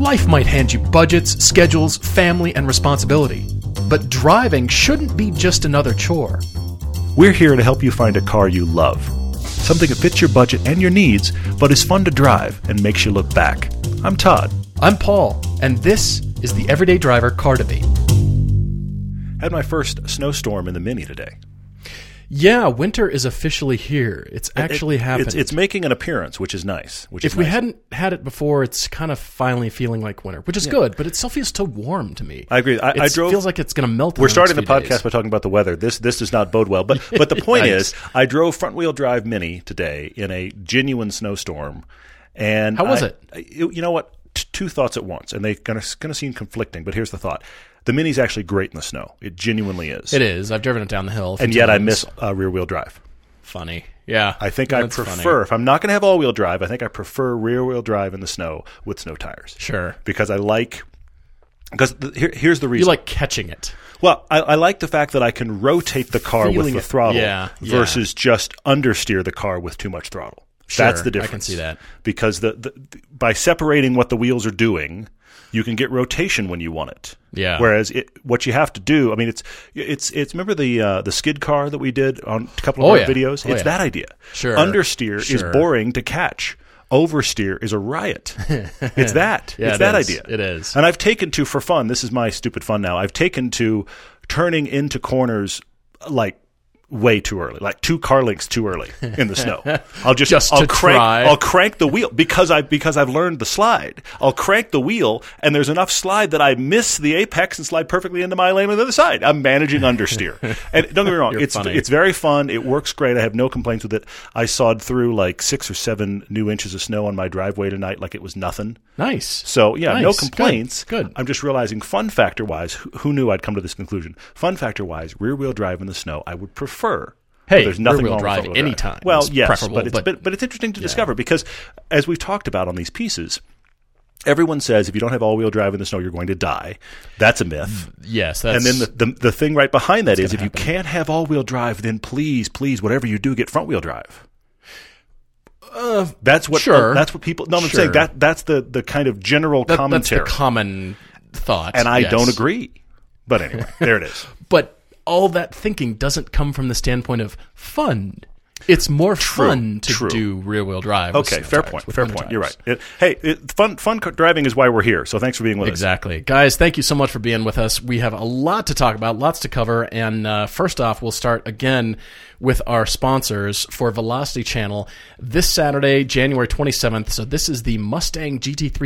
Life might hand you budgets, schedules, family, and responsibility. But driving shouldn't be just another chore. We're here to help you find a car you love. Something that fits your budget and your needs, but is fun to drive and makes you look back. I'm Todd. I'm Paul, and this is the Everyday Driver Car Debate. Had my first snowstorm in the Mini today. Yeah, winter is officially here. It's actually happened. It's making an appearance, which is nice. If we hadn't had it before, it's kind of finally feeling like winter, which is good, but it still feels too warm to me. I agree. It feels like it's going to melt. We're starting the podcast by talking about the weather. This does not bode well. But the point is, I drove front-wheel drive Mini today in a genuine snowstorm. And how was it? You know what? Two thoughts at once, and they're going to seem conflicting, but here's the thought. The Mini's actually great in the snow. It genuinely is. It is. I've driven it down the hill. And yet I miss rear-wheel drive. Funny. Yeah. I think I prefer, if I'm not going to have all-wheel drive, I think I prefer rear-wheel drive in the snow with snow tires. Sure. Because here's the reason. You like catching it. Well, I like the fact that I can rotate the car with the throttle versus just understeer the car with too much throttle. Sure, that's the difference. I can see that. Because by separating what the wheels are doing, you can get rotation when you want it. Yeah. Whereas what you have to do, I mean, it's remember the skid car that we did on a couple of our videos? It's that idea. Sure. Understeer is boring to catch. Oversteer is a riot. It's that. It's that idea. It is. And I've taken to, for fun, this is my stupid fun now, I've taken to turning into corners like way too early, like 2 car lengths too early in the snow. I'll crank the wheel because I've learned the slide. I'll crank the wheel, and there's enough slide that I miss the apex and slide perfectly into my lane on the other side. I'm managing understeer. And don't get me wrong, it's very fun. It works great. I have no complaints with it. I sawed through like 6 or 7 new inches of snow on my driveway tonight like it was nothing. Nice. So yeah, no complaints. Good. I'm just realizing, fun factor wise, who knew I'd come to this conclusion? Fun factor wise, rear wheel drive in the snow, I would prefer. Hey, there's nothing rear-wheel wrong drive with anytime. Well, yes, preferable, but it's interesting to discover because, as we've talked about on these pieces, everyone says if you don't have all-wheel drive in the snow, you're going to die. That's a myth. Yes, and then the thing right behind that is if you can't have all-wheel drive, then please, whatever you do, get front-wheel drive. That's what. Sure. That's what people. No, I'm saying that's the kind of general commentary. That's the common thought, and I don't agree. But anyway, there it is. But all that thinking doesn't come from the standpoint of fun. It's more fun to do rear-wheel drive. Okay, fair point. Fair point. You're right. Fun driving is why we're here. So thanks for being with us. Exactly. Guys, thank you so much for being with us. We have a lot to talk about, lots to cover. And first off, we'll start again with our sponsors for Velocity Channel this Saturday, January 27th. So this is the Mustang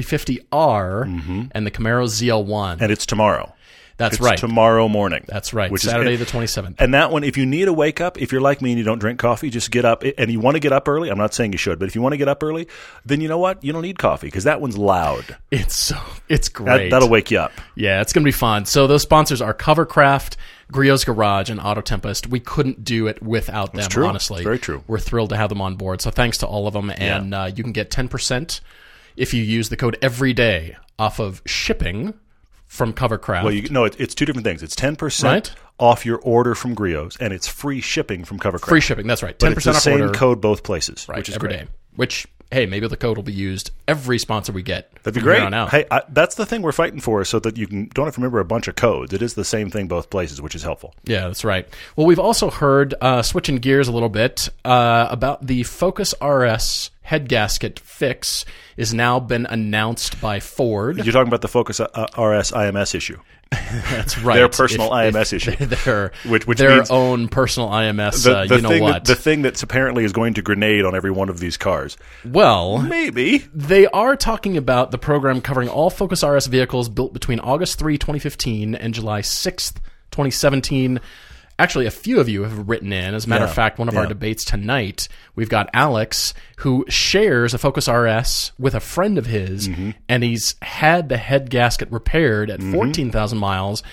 GT350R and the Camaro ZL1. And it's tomorrow. That's right. Tomorrow morning. That's right. Saturday the 27th. And that one, if you need a wake up, if you're like me and you don't drink coffee, just get up. And you want to get up early. I'm not saying you should, but if you want to get up early, then you know what? You don't need coffee because that one's loud. It's great. That'll wake you up. Yeah, it's going to be fun. So those sponsors are Covercraft, Griot's Garage, and Auto Tempest. We couldn't do it without them, That's true. honestly. It's very true. We're thrilled to have them on board. So thanks to all of them. And you can get 10% if you use the code EVERYDAY off of shipping from Covercraft. Well, it's 2 different things. It's 10% off your order from Griot's, and it's free shipping from Covercraft. Free shipping, that's right. 10% but it's the off same order. code both places, right, which is every great. day. Which, hey, maybe the code will be used every sponsor we get. That'd be great. Here on out. Hey, that's the thing we're fighting for, so that you don't have to remember a bunch of codes. It is the same thing both places, which is helpful. Yeah, that's right. Well, we've also heard, switching gears a little bit, about the Focus RS head gasket fix is now been announced by Ford. You're talking about the Focus RS IMS issue. That's right. Their personal IMS issue. Which their means own personal IMS, the thing that's apparently is going to grenade on every one of these cars. Well, maybe. They are talking about the program covering all Focus RS vehicles built between August 3, 2015 and July 6th, 2017. Actually, a few of you have written in. As a matter of fact, one of our debates tonight, we've got Alex, who shares a Focus RS with a friend of his, and he's had the head gasket repaired at 14,000 miles.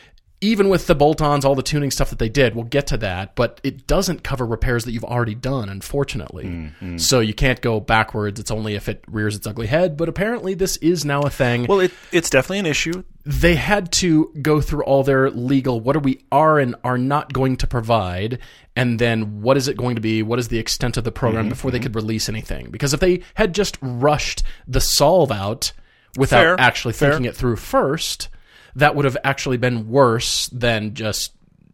Even with the bolt-ons, all the tuning stuff that they did, we'll get to that, but it doesn't cover repairs that you've already done, unfortunately. So you can't go backwards. It's only if it rears its ugly head, but apparently this is now a thing. Well, it's definitely an issue. They had to go through all their legal, what are and are not going to provide, and then what is it going to be, what is the extent of the program before they could release anything. Because if they had just rushed the solve out without actually thinking it through first, that would have actually been worse than just,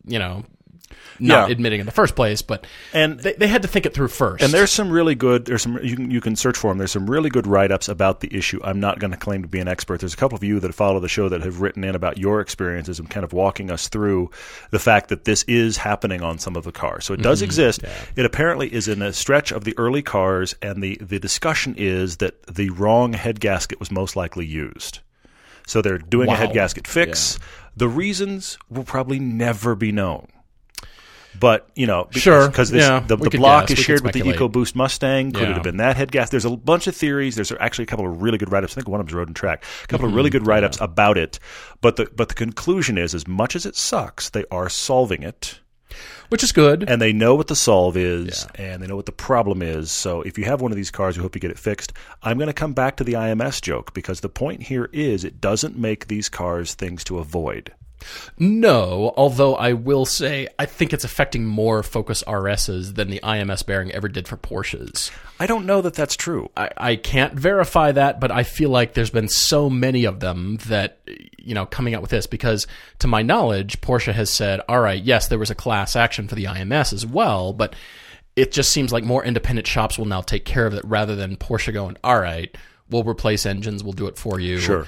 not admitting in the first place, but they had to think it through first. And there's some really good, you can search for them. There's some really good write-ups about the issue. I'm not going to claim to be an expert. There's a couple of you that follow the show that have written in about your experiences and kind of walking us through the fact that this is happening on some of the cars. So it does exist. Yeah. It apparently is in a stretch of the early cars, and the discussion is that the wrong head gasket was most likely used. So they're doing a head gasket fix. Yeah. The reasons will probably never be known. But, because the block is shared with the EcoBoost Mustang. Could it have been that head gas? There's a bunch of theories. There's actually a couple of really good write-ups. I think one of them's Road and Track. A couple of really good write-ups about it. But the conclusion is, as much as it sucks, they are solving it. Which is good. And they know what the solve is, and they know what the problem is. So if you have one of these cars, we hope you get it fixed. I'm going to come back to the IMS joke, because the point here is it doesn't make these cars things to avoid. No, although I will say I think it's affecting more Focus RSs than the IMS bearing ever did for Porsches. I don't know that that's true. I can't verify that, but I feel like there's been so many of them that, coming out with this, because to my knowledge, Porsche has said, all right, yes, there was a class action for the IMS as well, but it just seems like more independent shops will now take care of it rather than Porsche going, all right, we'll replace engines, we'll do it for you. Sure.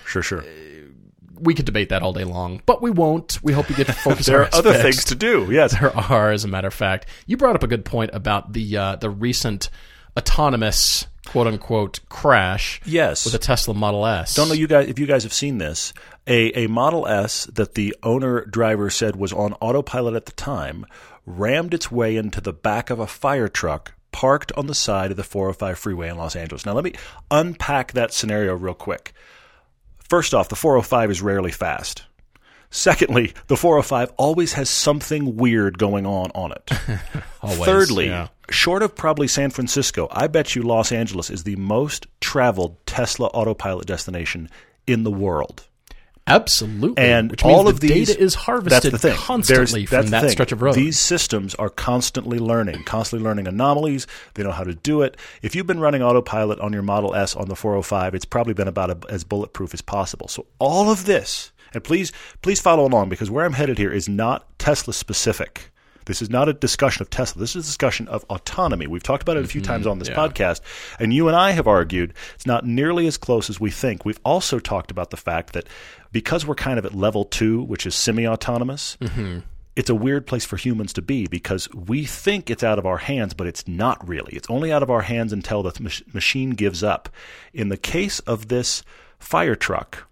We could debate that all day long, but we won't. We hope you get to focus. There are other things to do. Yes, there are. As a matter of fact, you brought up a good point about the recent autonomous quote unquote crash. Yes, with the Tesla Model S. Don't know if you guys have seen this. A Model S that the owner driver said was on autopilot at the time rammed its way into the back of a fire truck parked on the side of the 405 freeway in Los Angeles. Now let me unpack that scenario real quick. First off, the 405 is rarely fast. Secondly, the 405 always has something weird going on it. Always, Thirdly, short of probably San Francisco, I bet you Los Angeles is the most traveled Tesla autopilot destination in the world. Absolutely. And which means all of these data is harvested constantly from that stretch of road. These systems are constantly learning anomalies. They know how to do it. If you've been running autopilot on your Model S on the 405, it's probably been about as bulletproof as possible. So all of this, and please follow along, because where I'm headed here is not Tesla specific. This is not a discussion of Tesla. This is a discussion of autonomy. We've talked about it a few times on this podcast, and you and I have argued it's not nearly as close as we think. We've also talked about the fact that because we're kind of at level 2, which is semi-autonomous, it's a weird place for humans to be, because we think it's out of our hands, but it's not really. It's only out of our hands until the machine gives up. In the case of this fire truck,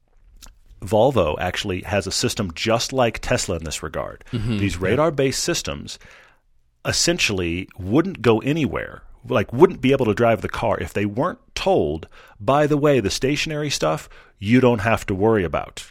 Volvo actually has a system just like Tesla in this regard. These radar-based systems essentially wouldn't go anywhere, wouldn't be able to drive the car if they weren't told, by the way, the stationary stuff you don't have to worry about.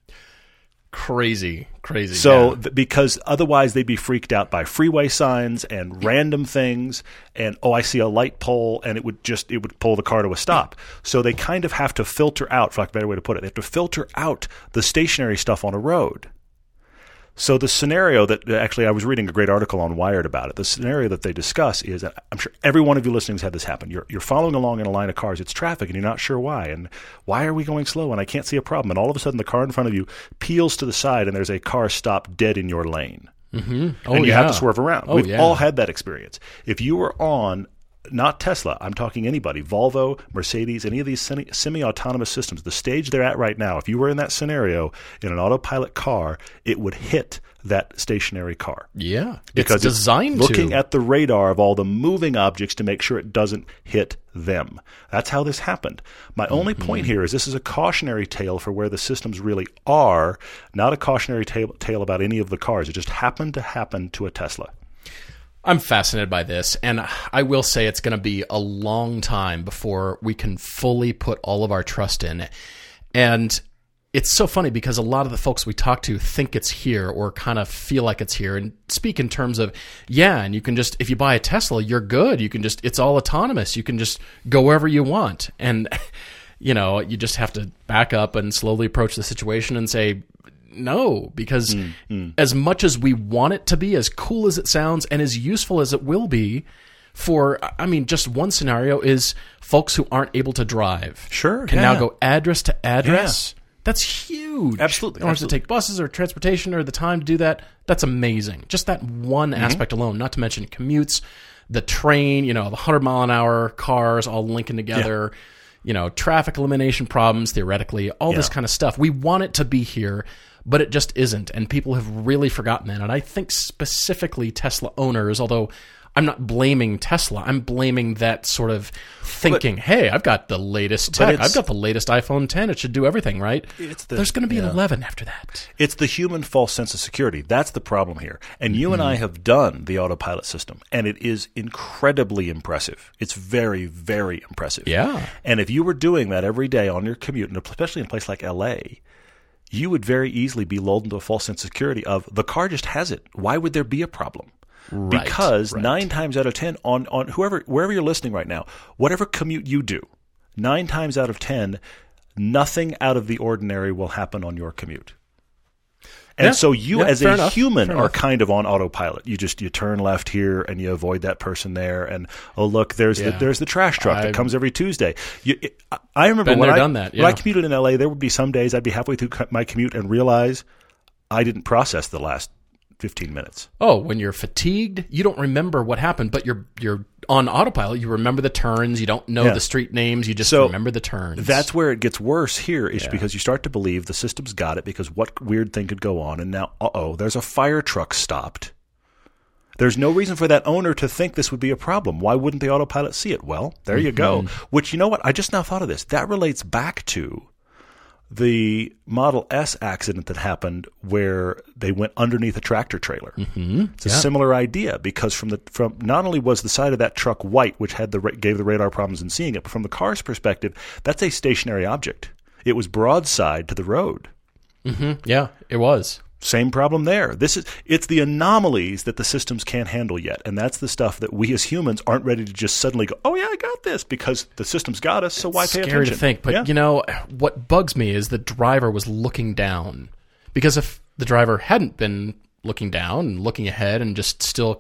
Crazy. So because otherwise they'd be freaked out by freeway signs and random things, and I see a light pole, and it would pull the car to a stop. So they kind of have to filter out, for lack of a better way to put it, they have to filter out the stationary stuff on a road. So the scenario that actually I was reading a great article on Wired about it. The scenario that they discuss is, I'm sure every one of you listening has had this happen. You're following along in a line of cars. It's traffic and you're not sure why. And why are we going slow? And I can't see a problem. And all of a sudden the car in front of you peels to the side and there's a car stopped dead in your lane. And you have to swerve around. We've all had that experience. If you were on, not Tesla, I'm talking anybody, Volvo, Mercedes, any of these semi-autonomous systems, the stage they're at right now, if you were in that scenario in an autopilot car, it would hit that stationary car. Yeah, because it's designed looking at the radar of all the moving objects to make sure it doesn't hit them. That's how this happened. My only point here is this is a cautionary tale for where the systems really are, not a cautionary tale about any of the cars. It just happened to happen to a Tesla. I'm fascinated by this, and I will say it's going to be a long time before we can fully put all of our trust in it. And it's so funny because a lot of the folks we talk to think it's here or kind of feel like it's here and speak in terms of, and you can just, if you buy a Tesla, you're good. You can just, it's all autonomous. You can just go wherever you want. And, you just have to back up and slowly approach the situation and say, no, because as much as we want it to be, as cool as it sounds and as useful as it will be, just one scenario is folks who aren't able to drive. Sure. Can now go address to address. Yeah. That's huge. Absolutely. In order to take buses or transportation or the time to do that, that's amazing. Just that one aspect alone, not to mention commutes, the train, the 100-mile-an-hour cars all linking together, traffic elimination problems, theoretically, all this kind of stuff. We want it to be here, but it just isn't. And people have really forgotten that. And I think specifically Tesla owners, although I'm not blaming Tesla. I'm blaming that sort of thinking, hey, I've got the latest tech. I've got the latest iPhone 10. It should do everything, right? There's going to be an 11 after that. It's the human false sense of security. That's the problem here. And you and I have done the autopilot system, and it is incredibly impressive. It's very, very impressive. Yeah. And if you were doing that every day on your commute, and especially in a place like L.A., you would very easily be lulled into a false sense of security of the car just has it. Why would there be a problem? Right, because 9 times out of 10 on wherever you're listening right now, whatever commute you do, 9 times out of 10, nothing out of the ordinary will happen on your commute. And so you as a human are kind of on autopilot. You turn left here and you avoid that person there, and look, there's the trash truck that comes every Tuesday. I remember when I commuted in LA, there would be some days I'd be halfway through my commute and realize I didn't process the last 15 minutes. Oh, when you're fatigued, you don't remember what happened, but you're on autopilot. You remember the turns. You don't know the street names. You just remember the turns. That's where it gets worse here is because you start to believe the system's got it because what weird thing could go on, and now, there's a fire truck stopped. There's no reason for that owner to think this would be a problem. Why wouldn't the autopilot see it? Well, there you go. Which, you know what? I just now thought of this. That relates back to the Model S accident that happened where they went underneath a tractor trailer. It's a similar idea because from not only was the side of that truck white, which gave the radar problems in seeing it, but from the car's perspective, that's a stationary object. It was broadside to the road. Yeah, it was. Same problem there. It's the anomalies that the systems can't handle yet, and that's the stuff that we as humans aren't ready to just suddenly go, oh yeah, I got this, because the system's got us, so why pay attention? Scary to think, but what bugs me is the driver was looking down. Because if the driver hadn't been looking down and looking ahead and just still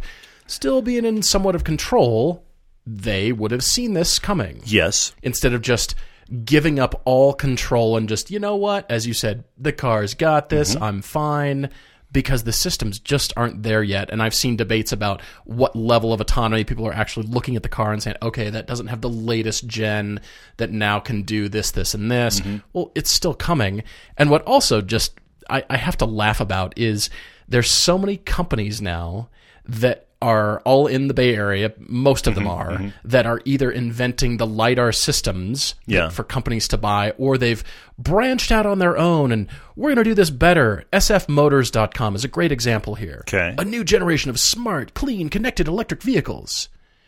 being in somewhat of control, they would have seen this coming. Yes. Instead of just giving up all control and just, you know what, as you said, the car's got this, I'm fine, because the systems just aren't there yet. And I've seen debates about what level of autonomy people are actually looking at the car and saying, okay, that doesn't have the latest gen that now can do this, this, and this. Well, it's still coming. And what also just I have to laugh about is there's so many companies now that are all in the Bay Area, most of them are, that are either inventing the LiDAR systems for companies to buy, or they've branched out on their own, and we're going to do this better. sfmotors.com is a great example here. Okay. A new generation of smart, clean, connected electric vehicles.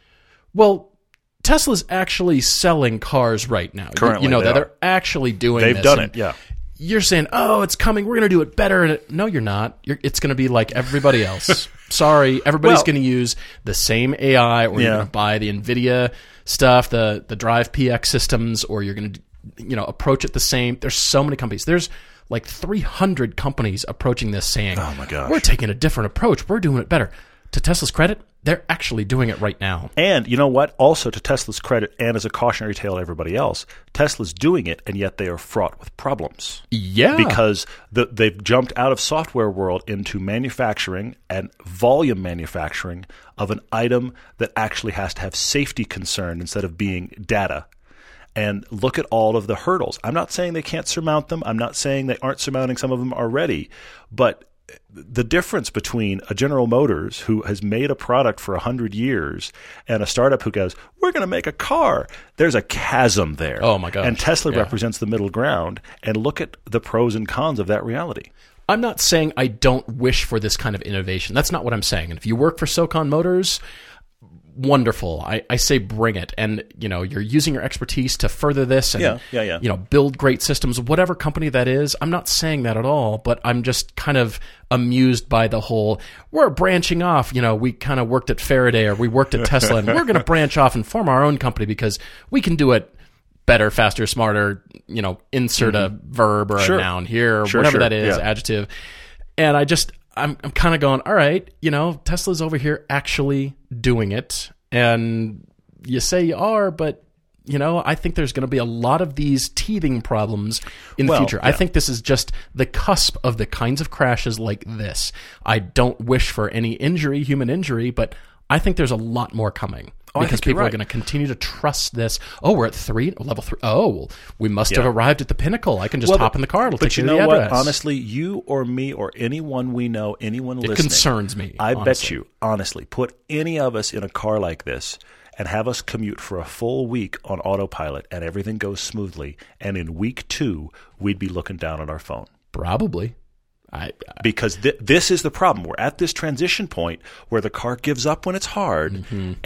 Well, Tesla's actually selling cars right now. Currently, they're actually doing this. They've done it, yeah. You're saying, oh, it's coming, we're going to do it better. And no, you're not. It's going to be like everybody else. Sorry, everybody's going to use the same AI, or you're going to buy the NVIDIA stuff, the Drive PX systems, or you're going to approach it the same. There's so many companies. There's like 300 companies approaching this saying, oh my gosh, we're taking a different approach. We're doing it better. To Tesla's credit, they're actually doing it right now. And you know what? Also, to Tesla's credit, and as a cautionary tale to everybody else, Tesla's doing it, and yet they are fraught with problems. Yeah. Because they've jumped out of software world into manufacturing and volume manufacturing of an item that actually has to have safety concern instead of being data. And look at all of the hurdles. I'm not saying they can't surmount them. I'm not saying they aren't surmounting some of them already. But the difference between a General Motors who has made a product for 100 years and a startup who goes, we're going to make a car, there's a chasm there. Oh, my gosh. And Tesla represents the middle ground. And look at the pros and cons of that reality. I'm not saying I don't wish for this kind of innovation. That's not what I'm saying. And if you work for SoCon Motors, wonderful. I say bring it. And, you're using your expertise to further this and, build great systems, whatever company that is. I'm not saying that at all, but I'm just kind of amused by the whole, we're branching off. We kind of worked at Faraday, or we worked at Tesla, and we're going to branch off and form our own company because we can do it better, faster, smarter, insert a verb or a noun here, or whatever that is, adjective. And I'm kind of going, all right, Tesla's over here actually doing it. And you say you are, but I think there's going to be a lot of these teething problems in the future. Yeah. I think this is just the cusp of the kinds of crashes like this. I don't wish for any human injury, but I think there's a lot more coming. Because people are going to continue to trust this. Oh, we're at level 3. Oh, well, we must have arrived at the pinnacle. I can just hop in the car. It'll take you to the address. But you know what? Honestly, you or me or anyone we know, anyone listening. It concerns me. I bet you, honestly, put any of us in a car like this and have us commute for a full week on autopilot and everything goes smoothly. And in week 2, we'd be looking down at our phone. Probably. Because this is the problem. We're at this transition point where the car gives up when it's hard,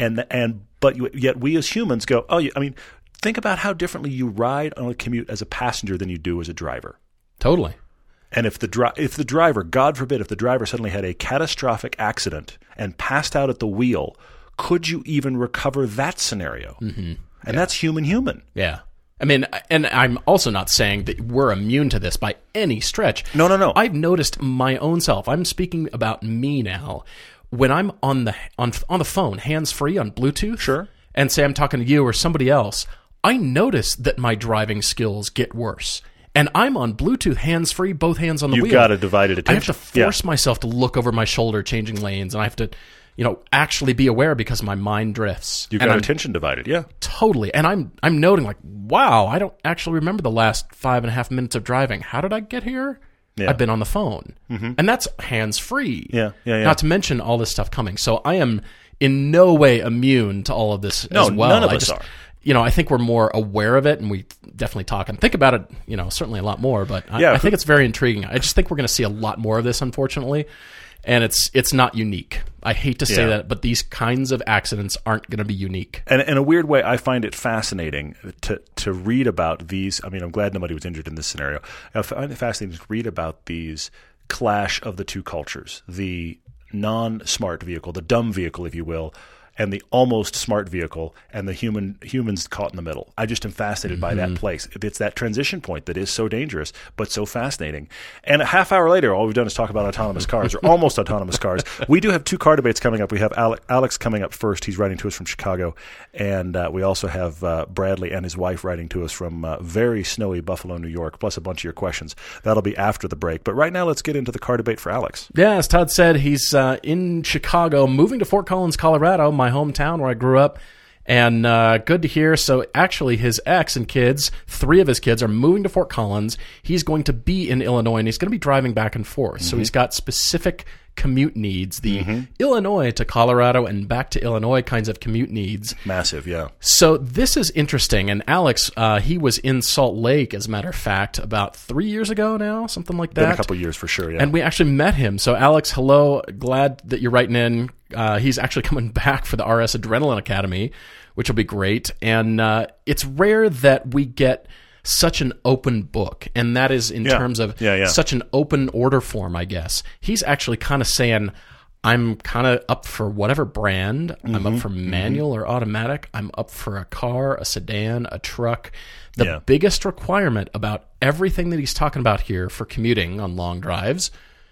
but yet we as humans go, think about how differently you ride on a commute as a passenger than you do as a driver. Totally. And if the driver, God forbid, if the driver suddenly had a catastrophic accident and passed out at the wheel, could you even recover that scenario? Mm-hmm. And that's human. Yeah. I mean, and I'm also not saying that we're immune to this by any stretch. No. I've noticed my own self. I'm speaking about me now. When I'm on the phone, hands-free on Bluetooth, sure, and say I'm talking to you or somebody else, I notice that my driving skills get worse. And I'm on Bluetooth, hands-free, both hands on the wheel. You've got a divided attention. I have to force myself to look over my shoulder changing lanes, and I have to actually be aware because my mind drifts. You've got attention divided, yeah. Totally. And I'm noting like, wow, I don't actually remember the last 5.5 minutes of driving. How did I get here? Yeah. I've been on the phone. Mm-hmm. And that's hands-free. Yeah. Not to mention all this stuff coming. So I am in no way immune to all of this as well. None of us are. I think we're more aware of it, and we definitely talk and think about it, certainly a lot more. But I think it's very intriguing. I just think we're going to see a lot more of this, unfortunately. And it's not unique. I hate to say that, but these kinds of accidents aren't going to be unique. And in a weird way, I find it fascinating to read about these. I mean, I'm glad nobody was injured in this scenario. I find it fascinating to read about these clash of the two cultures, the non-smart vehicle, the dumb vehicle, if you will, and the almost smart vehicle, and the humans caught in the middle. I just am fascinated by that place. It's that transition point that is so dangerous, but so fascinating. And a half hour later, all we've done is talk about autonomous cars, or almost autonomous cars. We do have 2 car debates coming up. We have Alex coming up first. He's writing to us from Chicago. And we also have Bradley and his wife writing to us from very snowy Buffalo, New York, plus a bunch of your questions. That'll be after the break. But right now, let's get into the car debate for Alex. Yeah, as Todd said, he's in Chicago, moving to Fort Collins, Colorado, my hometown where I grew up, and good to hear. So actually his ex and kids, 3 of his kids, are moving to Fort Collins. He's going to be in Illinois, and he's going to be driving back and forth. So he's got specific commute needs, the Illinois to Colorado and back to Illinois kinds of commute needs. Massive, yeah. So this is interesting. And Alex, he was in Salt Lake, as a matter of fact, about 3 years ago now, something like that. Been a couple of years for sure, yeah. And we actually met him. So Alex, hello. Glad that you're writing in. He's actually coming back for the RS Adrenaline Academy, which will be great. And it's rare that we get such an open book, and that is in terms of such an open order form, I guess. He's actually kind of saying, I'm kind of up for whatever brand. I'm up for manual or automatic. I'm up for a car, a sedan, a truck. The biggest requirement about everything that he's talking about here for commuting on long drives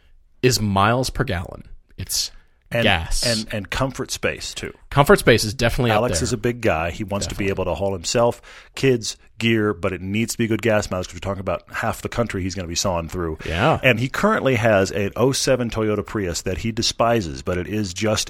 is miles per gallon. It's gas. And comfort space, too. Comfort space is definitely up there. Alex is a big guy. He wants to be able to haul himself, kids, gear, but it needs to be good gas mileage because we're talking about half the country he's going to be sawing through. Yeah. And he currently has an 07 Toyota Prius that he despises, but it is just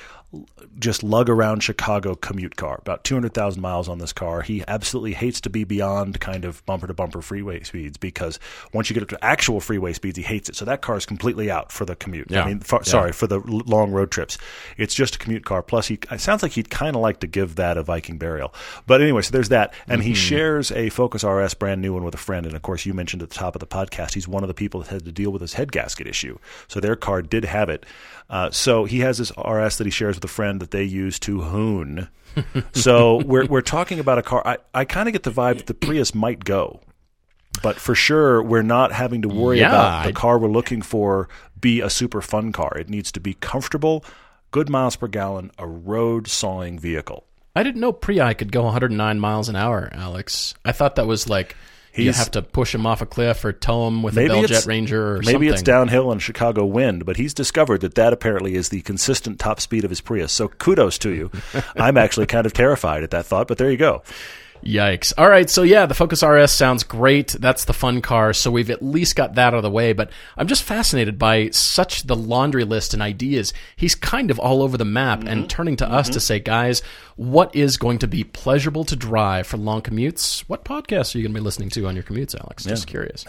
lug around Chicago commute car. About 200,000 miles on this car. He absolutely hates to be beyond kind of bumper-to-bumper freeway speeds because once you get up to actual freeway speeds, he hates it. So that car is completely out for the commute. Yeah. I mean, for the long road trips. It's just a commute car. Plus, it sounds like he'd kind of like to give that a Viking burial. But anyway, so there's that. And he shares a Focus RS, brand new one, with a friend. And, of course, you mentioned at the top of the podcast, he's one of the people that had to deal with his head gasket issue. So their car did have it. So he has this RS that he shares with a friend that they use to hoon. So we're talking about a car. I kind of get the vibe that the Prius might go. But for sure, we're not having to worry about the car we're looking for be a super fun car. It needs to be comfortable, good miles per gallon, a road sawing vehicle. I didn't know Prii could go 109 miles an hour, Alex. I thought that was like, You have to push him off a cliff or tow him with a Bell Jet Ranger or something. Maybe it's downhill and Chicago wind, but he's discovered that apparently is the consistent top speed of his Prius. So kudos to you. I'm actually kind of terrified at that thought, but there you go. Yikes. All right, so yeah, the Focus RS sounds great. That's the fun car, so we've at least got that out of the way, but I'm just fascinated by such the laundry list and ideas. He's kind of all over the map and turning to us to say, guys, what is going to be pleasurable to drive for long commutes? What podcasts are you going to be listening to on your commutes, Alex? Just curious.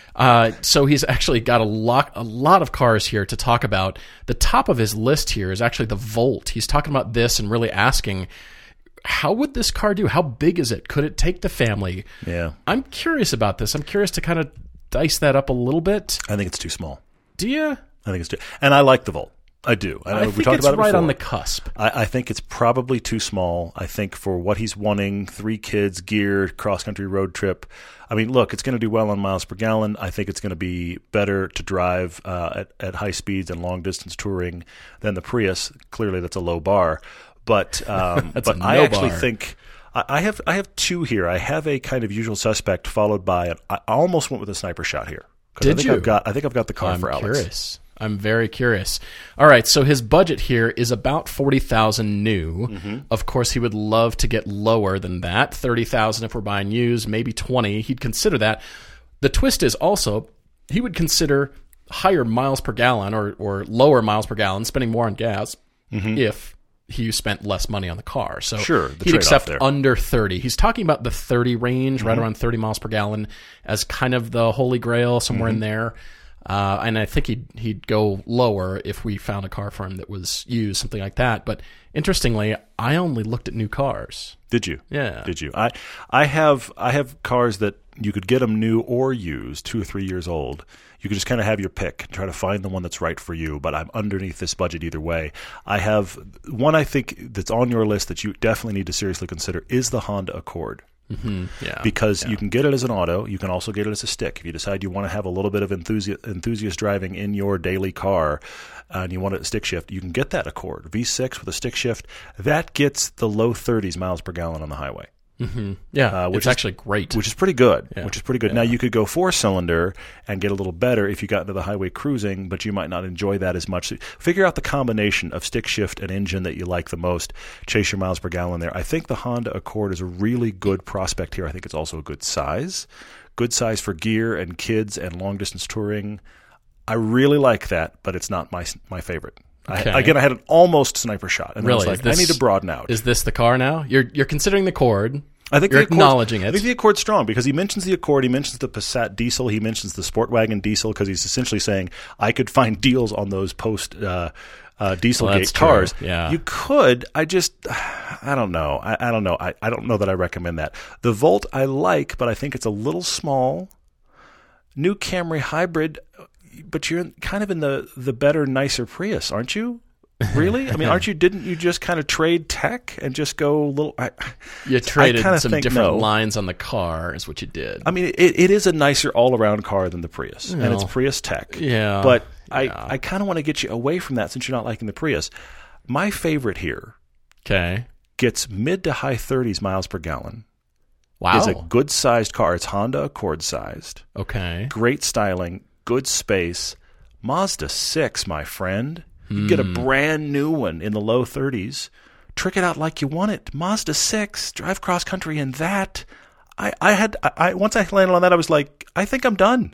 So he's actually got a lot of cars here to talk about. The top of his list here is actually the Volt. He's talking about this and really asking, how would this car do? How big is it? Could it take the family? Yeah. I'm curious about this. I'm curious to kind of dice that up a little bit. I think it's too small. Do you? I think it's too... And I like the Volt. I do. I think it's right on the cusp. I think it's probably too small. I think for what he's wanting, 3 kids, gear, cross-country road trip. I mean, look, it's going to do well on miles per gallon. I think it's going to be better to drive at high speeds and long-distance touring than the Prius. Clearly, that's a low bar. But I actually think I have 2 here. I have a kind of usual suspect followed by I almost went with a sniper shot here. Did you? I think I've got the car for Alex. Curious. I'm very curious. All right, so his budget here is about $40,000 new. Of course, he would love to get lower than that. $30,000 if we're buying used, maybe $20,000. He'd consider that. The twist is also he would consider higher miles per gallon or lower miles per gallon, spending more on gas if he spent less money on the car. So sure, he'd accept under 30. He's talking about the 30 range, right around 30 miles per gallon, as kind of the holy grail, somewhere in there. And I think he'd go lower if we found a car for him that was used, something like that. But interestingly, I only looked at new cars. Did you? Yeah. Did you? I have cars that you could get them new or used, 2 or 3 years old. You could just kind of have your pick and try to find the one that's right for you, but I'm underneath this budget either way. I have one I think that's on your list that you definitely need to seriously consider is the Honda Accord. Yeah, because you can get it as an auto. You can also get it as a stick. If you decide you want to have a little bit of enthusiast driving in your daily car and you want a stick shift, you can get that Accord. V6 with a stick shift. That gets the low 30s miles per gallon on the highway. Yeah, which is actually great. Which is pretty good. Yeah. Yeah. Now, you could go 4-cylinder and get a little better if you got into the highway cruising, but you might not enjoy that as much. So figure out the combination of stick shift and engine that you like the most. Chase your miles per gallon there. I think the Honda Accord is a really good prospect here. I think it's also a good size. Good size for gear and kids and long-distance touring. I really like that, but it's not my favorite. Okay. I had an almost sniper shot, and really? I was like, I need to broaden out. Is this the car now? You're considering the Accord. I think you're acknowledging it. I think the Accord's strong because he mentions the Accord, he mentions the Passat diesel, he mentions the Sportwagen diesel because he's essentially saying I could find deals on those post Dieselgate cars. Yeah. You could. I don't know. I don't know. I don't know that I recommend that. The Volt I like, but I think it's a little small. New Camry hybrid. But you're kind of in the better, nicer Prius, aren't you? Really? I mean, didn't you just kind of trade tech and just go a little... You traded some different lines on the car is what you did. I mean, it is a nicer all-around car than the Prius, and it's Prius tech. Yeah. But I kind of want to get you away from that since you're not liking the Prius. My favorite here gets mid to high 30s miles per gallon. Wow. Is a good-sized car. It's Honda Accord-sized. Okay. Great styling. Good space. Mazda 6, my friend. You get a brand new one in the low 30s. Trick it out like you want it. Mazda 6, drive cross country in that. Once I landed on that, I was like, I think I'm done.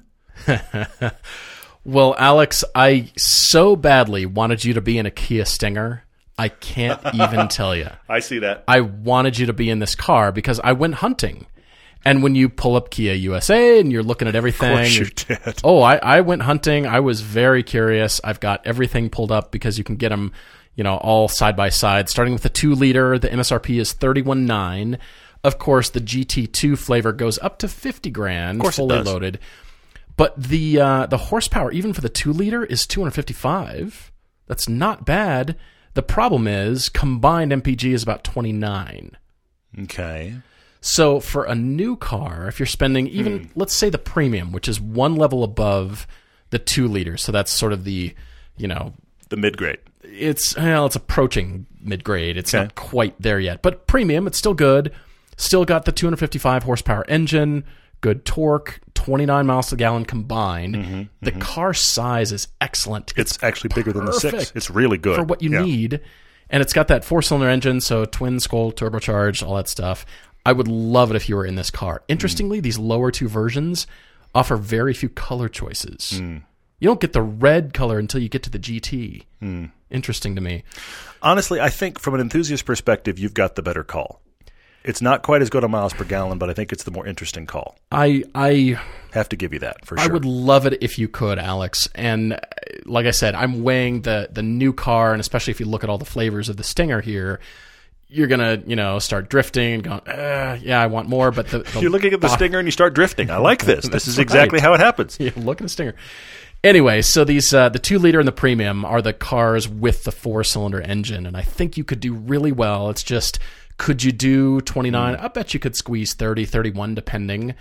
Well, Alex, I so badly wanted you to be in a Kia Stinger. I can't even tell you. I see that. I wanted you to be in this car because I went hunting. And when you pull up Kia USA and you're looking at everything... Of course you did. Oh, I went hunting. I was very curious. I've got everything pulled up because you can get them, all side by side. Starting with the 2-liter, the MSRP is $31,900. Of course, the GT2 flavor goes up to $50,000, of course fully loaded. But the horsepower, even for the 2-liter, is 255. That's not bad. The problem is combined MPG is about 29. Okay. So for a new car, if you're spending even, let's say the premium, which is one level above the 2-liter, so that's sort of the mid-grade. It's approaching mid-grade. It's not quite there yet. But premium, it's still good. Still got the 255 horsepower engine, good torque, 29 miles to the gallon combined. The car size is excellent. It's actually bigger than the 6. It's really good. For what you need. And it's got that 4-cylinder engine, so twin scroll, turbocharged, all that stuff. I would love it if you were in this car. Interestingly, these lower 2 versions offer very few color choices. You don't get the red color until you get to the GT. Interesting to me. Honestly, I think from an enthusiast perspective, you've got the better call. It's not quite as good on miles per gallon, but I think it's the more interesting call. I have to give you that for sure. I would love it if you could, Alex. And like I said, I'm weighing the new car, and especially if you look at all the flavors of the Stinger here, you're gonna start drifting and going, yeah, I want more. But you're looking at the Stinger and you start drifting. I like this. This is exactly how it happens. Yeah, look at the Stinger. Anyway, so these the 2-liter and the Premium are the cars with the 4-cylinder engine, and I think you could do really well. It's just, could you do 29? I bet you could squeeze 30, 31, depending.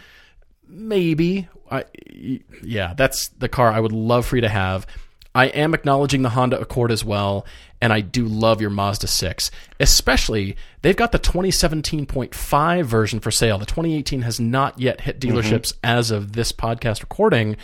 Maybe. Yeah, that's the car I would love for you to have. I am acknowledging the Honda Accord as well, and I do love your Mazda 6. Especially, they've got the 2017.5 version for sale. The 2018 has not yet hit dealerships as of this podcast recording.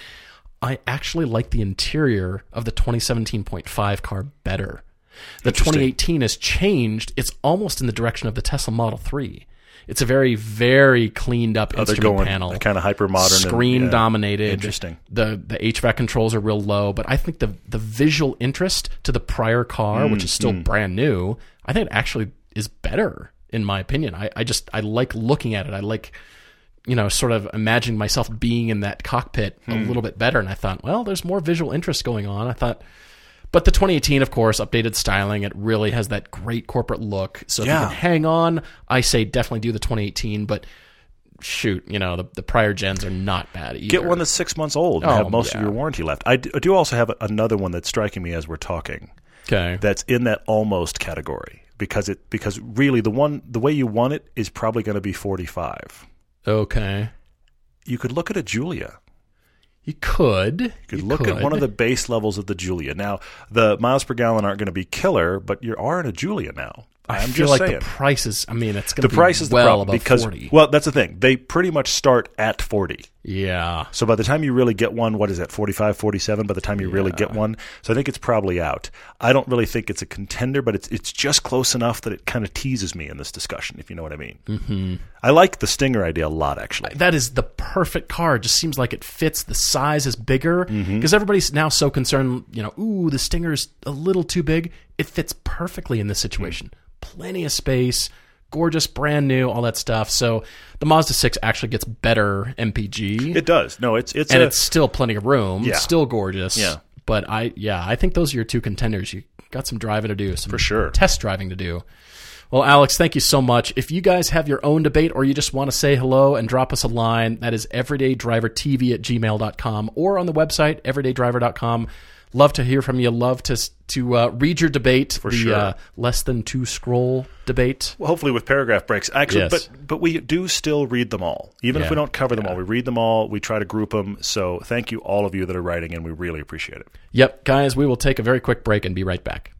I actually like the interior of the 2017.5 car better. The 2018 has changed. It's almost in the direction of the Tesla Model 3. It's a very, very cleaned up instrument panel. Kind of hyper modern. Screen dominated. Interesting. The HVAC controls are real low, but I think the visual interest to the prior car, which is still brand new, I think it actually is better, in my opinion. I like looking at it. I like, sort of imagining myself being in that cockpit a little bit better. And I thought, well, there's more visual interest going on. But the 2018, of course, updated styling. It really has that great corporate look. So if you can hang on, I say definitely do the 2018. But shoot, the prior gens are not bad either. Get one that's 6 months old and have most of your warranty left. I do also have another one that's striking me as we're talking. Okay. That's in that almost category because really the way you want it is probably going to be 45. Okay. You could look at a Giulia. You could. You could look at one of the base levels of the Giulia. Now, the miles per gallon aren't going to be killer, but you are in a Giulia now. I feel like the prices, it's going to be the price is the problem because 40. Well, that's the thing. They pretty much start at 40. Yeah. So by the time you really get one, what is that, 45, 47 by the time you really get one? So I think it's probably out. I don't really think it's a contender, but it's just close enough that it kind of teases me in this discussion, if you know what I mean. Mm-hmm. I like the Stinger idea a lot, actually. That is the perfect car. It just seems like it fits. The size is bigger because everybody's now so concerned, the Stinger's a little too big. It fits perfectly in this situation. Plenty of space, gorgeous, brand new, all that stuff. So the Mazda 6 actually gets better MPG. It does. No, it's still plenty of room. Yeah. It's still gorgeous. Yeah. But I think those are your two contenders. You got some driving to do, some for sure test driving to do. Well, Alex, thank you so much. If you guys have your own debate or you just want to say hello and drop us a line, that is everydaydrivertv@gmail.com or on the website, everydaydriver.com. Love to hear from you. Love to read your debate, for sure. Less than 2 scroll debate. Well, hopefully with paragraph breaks. Actually, yes. but we do still read them all. Even if we don't cover them all, we read them all. We try to group them. So thank you, all of you that are writing in. We really appreciate it. Yep. Guys, we will take a very quick break and be right back.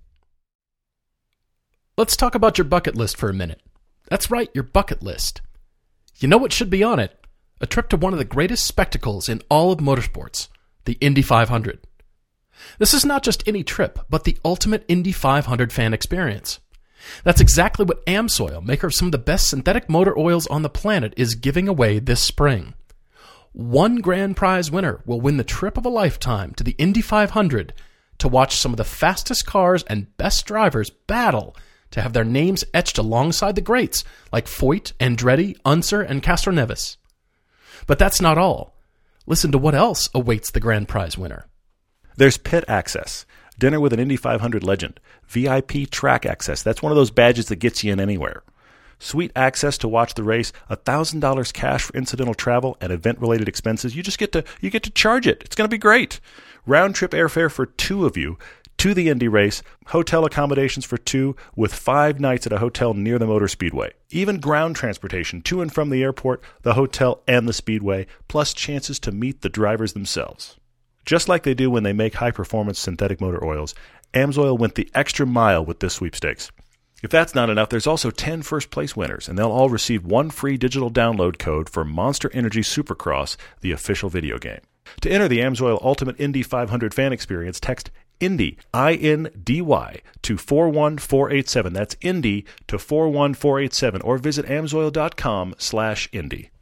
Let's talk about your bucket list for a minute. That's right, your bucket list. You know what should be on it? A trip to one of the greatest spectacles in all of motorsports, the Indy 500. This is not just any trip, but the ultimate Indy 500 fan experience. That's exactly what AMSOIL, maker of some of the best synthetic motor oils on the planet, is giving away this spring. One grand prize winner will win the trip of a lifetime to the Indy 500 to watch some of the fastest cars and best drivers battle to have their names etched alongside the greats like Foyt, Andretti, Unser, and Castroneves. But that's not all. Listen to what else awaits the grand prize winner. There's pit access, dinner with an Indy 500 legend, VIP track access. That's one of those badges that gets you in anywhere. Sweet access to watch the race, $1,000 cash for incidental travel and event-related expenses. You get to charge it. It's going to be great. Round-trip airfare for 2 of you to the Indy race, hotel accommodations for 2 with 5 nights at a hotel near the Motor Speedway. Even ground transportation to and from the airport, the hotel, and the Speedway, plus chances to meet the drivers themselves. Just like they do when they make high-performance synthetic motor oils, AMSOIL went the extra mile with this sweepstakes. If that's not enough, there's also 10 first-place winners, and they'll all receive one free digital download code for Monster Energy Supercross, the official video game. To enter the AMSOIL Ultimate Indy 500 fan experience, text INDY, I-N-D-Y, to 41487. That's INDY to 41487, or visit amsoil.com/Indy.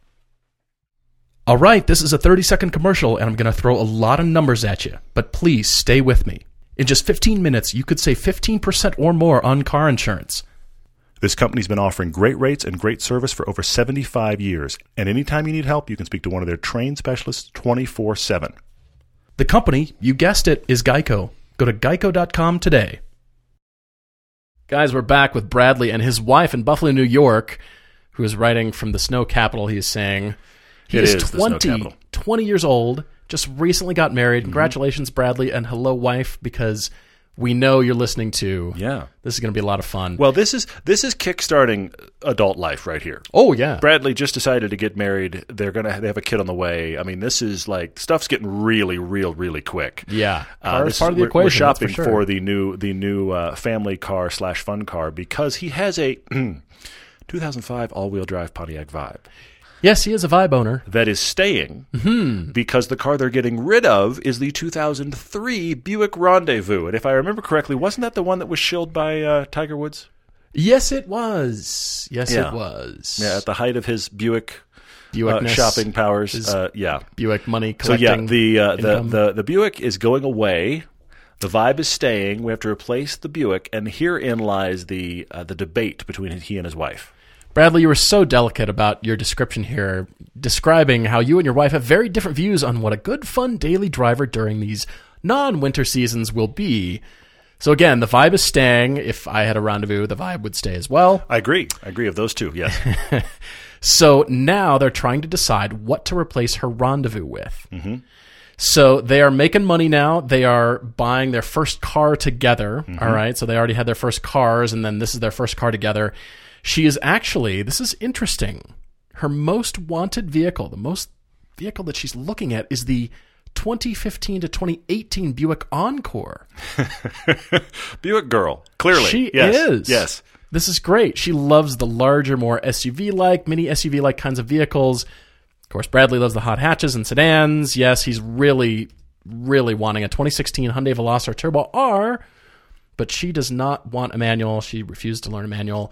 All right, this is a 30-second commercial, and I'm going to throw a lot of numbers at you, but please stay with me. In just 15 minutes, you could save 15% or more on car insurance. This company's been offering great rates and great service for over 75 years, and anytime you need help, you can speak to one of their trained specialists 24/7. The company, you guessed it, is Geico. Go to geico.com today. Guys, we're back with Bradley and his wife in Buffalo, New York, who is writing from the snow capital. He is saying he is 20 years old, just recently got married. Congratulations, Bradley, and hello, wife, because we know you're listening to. Yeah. This is going to be a lot of fun. Well, this is kickstarting adult life right here. Oh, yeah. Bradley just decided to get married. They have a kid on the way. I mean, this is like stuff's getting really quick. Yeah. Car is part of the equation. We're shopping for the new family car / fun car because he has a 2005 all-wheel drive Pontiac Vibe. Yes, he is a Vibe owner. That is staying because the car they're getting rid of is the 2003 Buick Rendezvous. And if I remember correctly, wasn't that the one that was shilled by Tiger Woods? Yes, it was. It was. Yeah, at the height of his Buick shopping powers. Buick money collecting. So yeah, the Buick is going away. The Vibe is staying. We have to replace the Buick, and herein lies the debate between he and his wife. Bradley, you were so delicate about your description here, describing how you and your wife have very different views on what a good, fun daily driver during these non-winter seasons will be. So again, the Vibe is staying. If I had a Rendezvous, the Vibe would stay as well. I agree of those two, yes. So now they're trying to decide what to replace her Rendezvous with. So they are making money now. They are buying their first car together, all right? So they already had their first cars, and then this is their first car together. She is actually, this is interesting, her most wanted vehicle, the vehicle that she's looking at is the 2015 to 2018 Buick Encore. Buick girl, clearly. She is. Yes. This is great. She loves the larger, more SUV-like, mini SUV-like kinds of vehicles. Of course, Bradley loves the hot hatches and sedans. Yes, he's really, really wanting a 2016 Hyundai Veloster Turbo R, but she does not want a manual. She refused to learn a manual.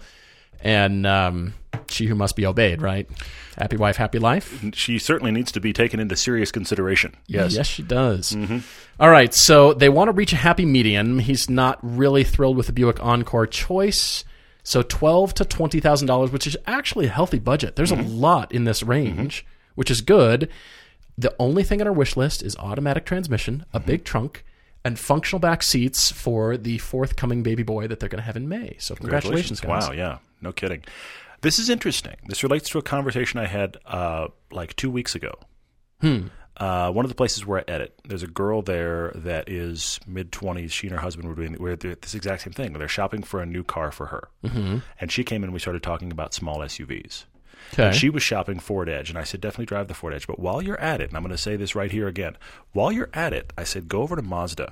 And she who must be obeyed, right? Happy wife, happy life. She certainly needs to be taken into serious consideration. Yes. Yes, she does. All right, so they want to reach a happy median. He's not really thrilled with the Buick Encore choice. So $12,000 to $20,000, which is actually a healthy budget. There's a lot in this range, which is good. The only thing on our wish list is automatic transmission, a big trunk, and functional back seats for the forthcoming baby boy that they're going to have in May. So congratulations, guys. Wow, yeah. No kidding. This is interesting. This relates to a conversation I had like 2 weeks ago. One of the places where I edit, there's a girl there that is mid-20s. She and her husband were doing this exact same thing. They're shopping for a new car for her. And she came in and we started talking about small SUVs. Okay. And she was shopping Ford Edge, and I said, definitely drive the Ford Edge. But while you're at it, and I'm going to say this right here again, while you're at it, I said, go over to Mazda.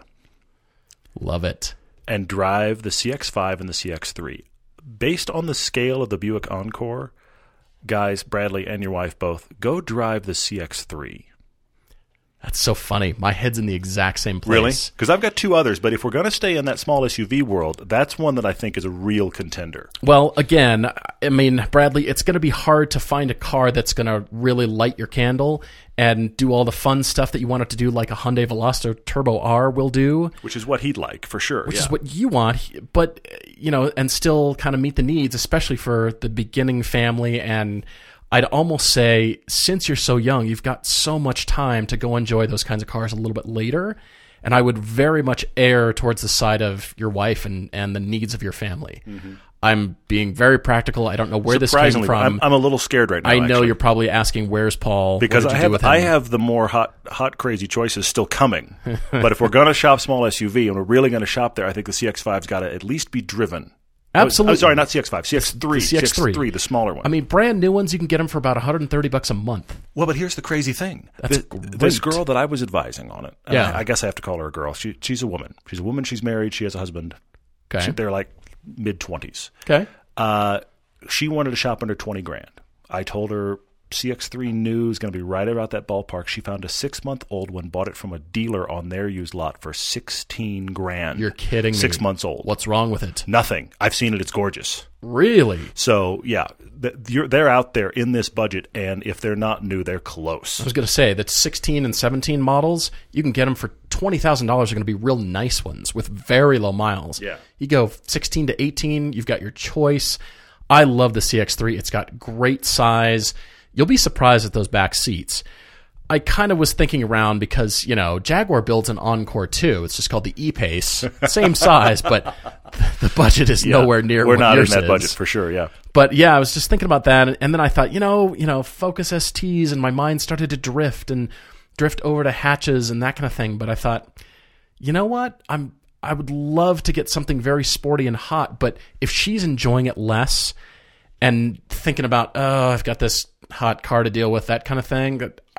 Love it. And drive the CX-5 and the CX-3. Based on the scale of the Buick Encore, guys, Bradley and your wife both, go drive the CX-3. That's so funny. My head's in the exact same place. Really? Because I've got two others, but if we're going to stay in that small SUV world, that's one that I think is a real contender. Well, again, I mean, Bradley, it's going to be hard to find a car that's going to really light your candle and do all the fun stuff that you want it to do, like a Hyundai Veloster Turbo R will do. Which is what he'd like, for sure. Which is what you want, but, you know, and still kind of meet the needs, especially for the beginning family. And I'd almost say, since you're so young, you've got so much time to go enjoy those kinds of cars a little bit later. And I would very much err towards the side of your wife and the needs of your family. I'm being very practical. I don't know where this came from. I'm a little scared right now. I know you're probably asking, where's Paul? Because I have the more hot, crazy choices still coming. But if we're going to shop small SUV and we're really going to shop there, I think the CX-5's got to at least be driven. Absolutely. I'm sorry, not CX-5, CX-3. CX-3, the smaller one. I mean, brand new ones, you can get them for about $130 a month. Well, but here's the crazy thing. That's this girl that I was advising on it, I guess I have to call her a girl. She's a woman. She's a woman, she's married, she has a husband. Okay. They're like mid-20s. Okay. She wanted to shop under $20,000. I told her CX-3 new is going to be right about that ballpark. She found a 6-month-old one, bought it from a dealer on their used lot for $16,000. You're kidding me. 6 months old. What's wrong with it? Nothing. I've seen it. It's gorgeous. Really? So, yeah, they're out there in this budget, and if they're not new, they're close. I was going to say that 16 and 17 models, you can get them for $20,000. Are going to be real nice ones with very low miles. Yeah. You go 16 to 18, you've got your choice. I love the CX-3. It's got great size. You'll be surprised at those back seats. I kind of was thinking around because, Jaguar builds an Encore too. It's just called the E-Pace. Same size, but the budget is nowhere near We're what not yours in that is. budget for sure, yeah. But yeah, I was just thinking about that. And then I thought, Focus STs, and my mind started to drift over to hatches and that kind of thing. But I thought, you know what? I would love to get something very sporty and hot, but if she's enjoying it less and thinking about, I've got this hot car to deal with, that kind of thing,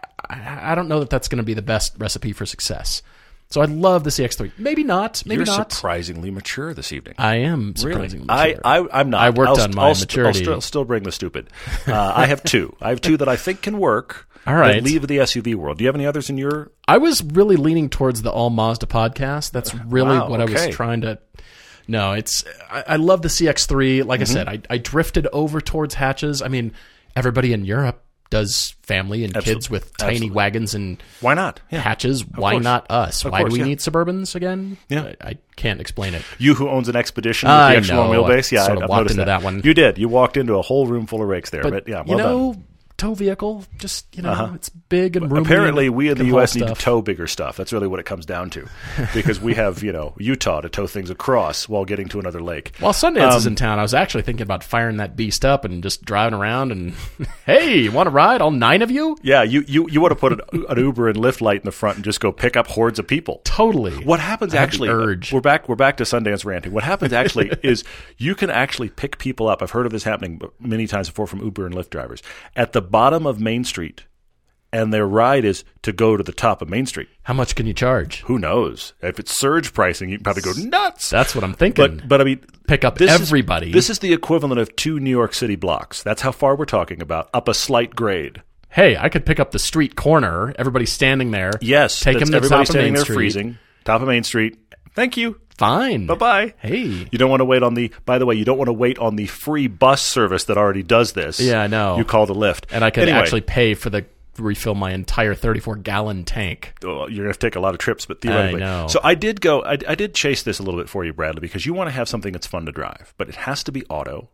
I don't know that that's going to be the best recipe for success. So I love the CX-3. Maybe not. Maybe You're not. surprisingly mature this evening. I am surprisingly mature. I'm not. I worked on my maturity. I'll still bring the stupid. I have two. I have two that I think can work. All right. That leave the SUV world. Do you have any others in your... I was really leaning towards the All Mazda podcast. That's really what I was trying to... No, I love the CX-3. Like I said, I drifted over towards hatches. I mean, everybody in Europe does family and kids with tiny wagons and why not hatches. Why not us? Why do we need Suburbans again? Yeah. I can't explain it. You who owns an Expedition with the extra long wheelbase? Yeah, I've walked into that one. You did. You walked into a whole room full of rakes there. But yeah, well done. Tow vehicle, just, it's big and roomy. Apparently, we in the U.S. need to tow bigger stuff. That's really what it comes down to. Because we have, Utah to tow things across while getting to another lake. While Sundance is in town, I was actually thinking about firing that beast up and just driving around and, hey, you want to ride, all 9 of you? Yeah, you want to put an Uber and Lyft light in the front and just go pick up hordes of people. Totally. What happens actually, we're back to Sundance ranting. What happens actually is you can actually pick people up. I've heard of this happening many times before from Uber and Lyft drivers. At the bottom of Main Street, and their ride is to go to the top of Main Street. How much can you charge? Who knows? If it's surge pricing, you can probably go nuts. That's what I'm thinking. But I mean, pick up everybody. This is the equivalent of 2 New York City blocks. That's how far we're talking about, up a slight grade. Hey, I could pick up the street corner. Everybody's standing there. Yes. Take them to the top of Main Street. Freezing. Top of Main Street. Thank you. Fine. Bye-bye. Hey. You don't want to wait on by the way, you don't want to wait on the free bus service that already does this. Yeah, I know. You call the Lyft. And I could actually pay for refill my entire 34-gallon tank. Oh, you're going to have to take a lot of trips, but theoretically. I know. So I did chase this a little bit for you, Bradley, because you want to have something that's fun to drive, but it has to be auto,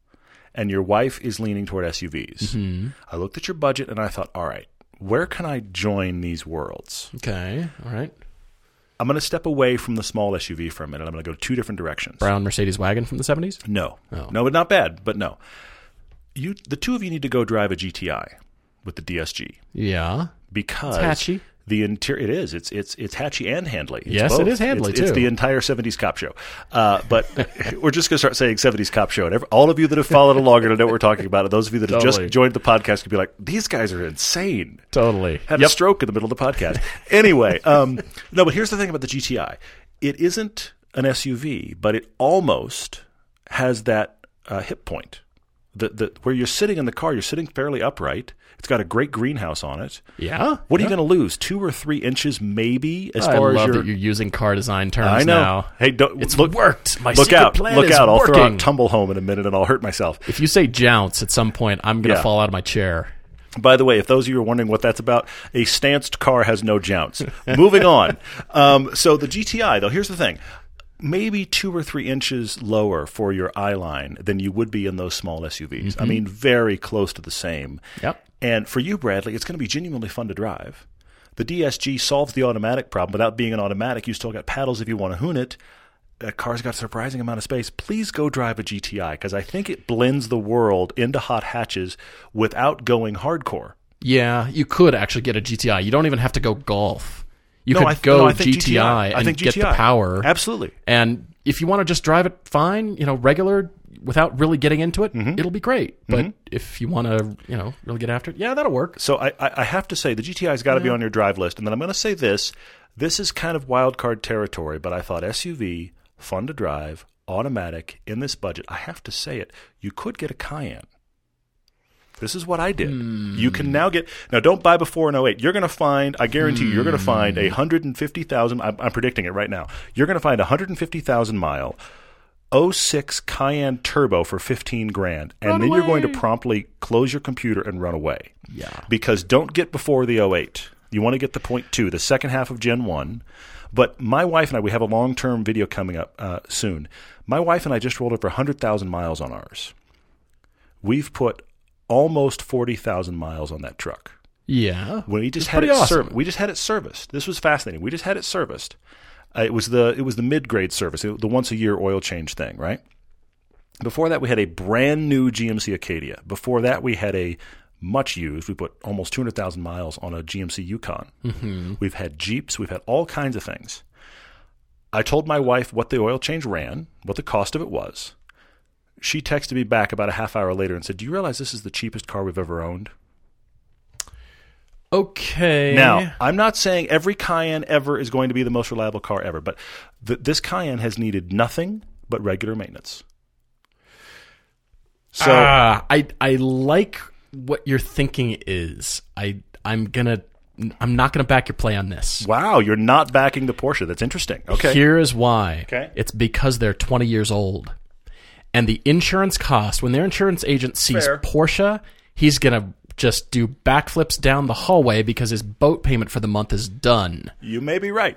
and your wife is leaning toward SUVs. Mm-hmm. I looked at your budget, and I thought, all right, where can I join these worlds? Okay, all right. I'm going to step away from the small SUV for a minute. I'm going to go 2 different directions. Brown Mercedes wagon from the 70s? No. Oh. No, but not bad, but no. The two of you need to go drive a GTI with the DSG. Yeah. Because it's hatchy. The interior, it is. It's hatchy and handly. Yes, both. It is handly, too. It's the entire 70s cop show. But we're just going to start saying 70s cop show. And all of you that have followed along and know what we're talking about, and those of you that have just joined the podcast could be like, these guys are insane. Totally. Had a stroke in the middle of the podcast. Anyway, no, but here's the thing about the GTI. It isn't an SUV, but it almost has that hip point. Where you're sitting in the car, you're sitting fairly upright. It's got a great greenhouse on it. Yeah. What are you going to lose? 2 or 3 inches, maybe. I love that you're using car design terms. I know. Now. Hey, worked. My look secret out! plan Look is out! I'll working. throw out tumble home in a minute, and I'll hurt myself. If you say jounce at some point, I'm going to fall out of my chair. By the way, if those of you are wondering what that's about, a stanced car has no jounce. Moving on. So the GTI, though, here's the thing. Maybe 2 or 3 inches lower for your eye line than you would be in those small SUVs. Mm-hmm. I mean, very close to the same. Yep. And for you, Bradley, it's going to be genuinely fun to drive. The DSG solves the automatic problem. Without being an automatic, you still got paddles if you want to hoon it. That car's got a surprising amount of space. Please go drive a GTI because I think it blends the world into hot hatches without going hardcore. Yeah, you could actually get a GTI. You don't even have to go Golf. You could go GTI and get the power. Absolutely. And if you want to just drive it fine, regular, without really getting into it, it'll be great. But if you want to, really get after it, yeah, that'll work. So I have to say the GTI's got to be on your drive list. And then I'm going to say this. This is kind of wild card territory, but I thought SUV, fun to drive, automatic in this budget, I have to say it, you could get a Cayenne. This is what I did. You can now don't buy before an 08. You're going to find, I guarantee you're going to find 150,000, I'm predicting it right now. You're going to find 150,000 mile 06 Cayenne Turbo for $15,000, and then you're going to promptly close your computer and run away. Yeah. Because don't get before the 08. You want to get the point 2, the second half of Gen 1. But my wife and I, we have a long-term video coming up soon. My wife and I just rolled over 100,000 miles on ours. We've put almost 40,000 miles on that truck. Yeah. We just had it we just had it serviced. This was fascinating. We just had it serviced. It was the mid-grade service, the once-a-year oil change thing, right? Before that, we had a brand-new GMC Acadia. Before that, we had a much-used, we put almost 200,000 miles on a GMC Yukon. Mm-hmm. We've had Jeeps. We've had all kinds of things. I told my wife what the oil change ran, what the cost of it was. She texted me back about a half hour later and said, "Do you realize this is the cheapest car we've ever owned?" Okay. Now, I'm not saying every Cayenne ever is going to be the most reliable car ever, but this Cayenne has needed nothing but regular maintenance. So I like what your thinking is. I'm not gonna back your play on this. Wow, you're not backing the Porsche. That's interesting. Okay. Here is why. Okay. It's because they're 20 years old. And the insurance cost, when their insurance agent sees Porsche, he's going to just do backflips down the hallway because his boat payment for the month is done. You may be right.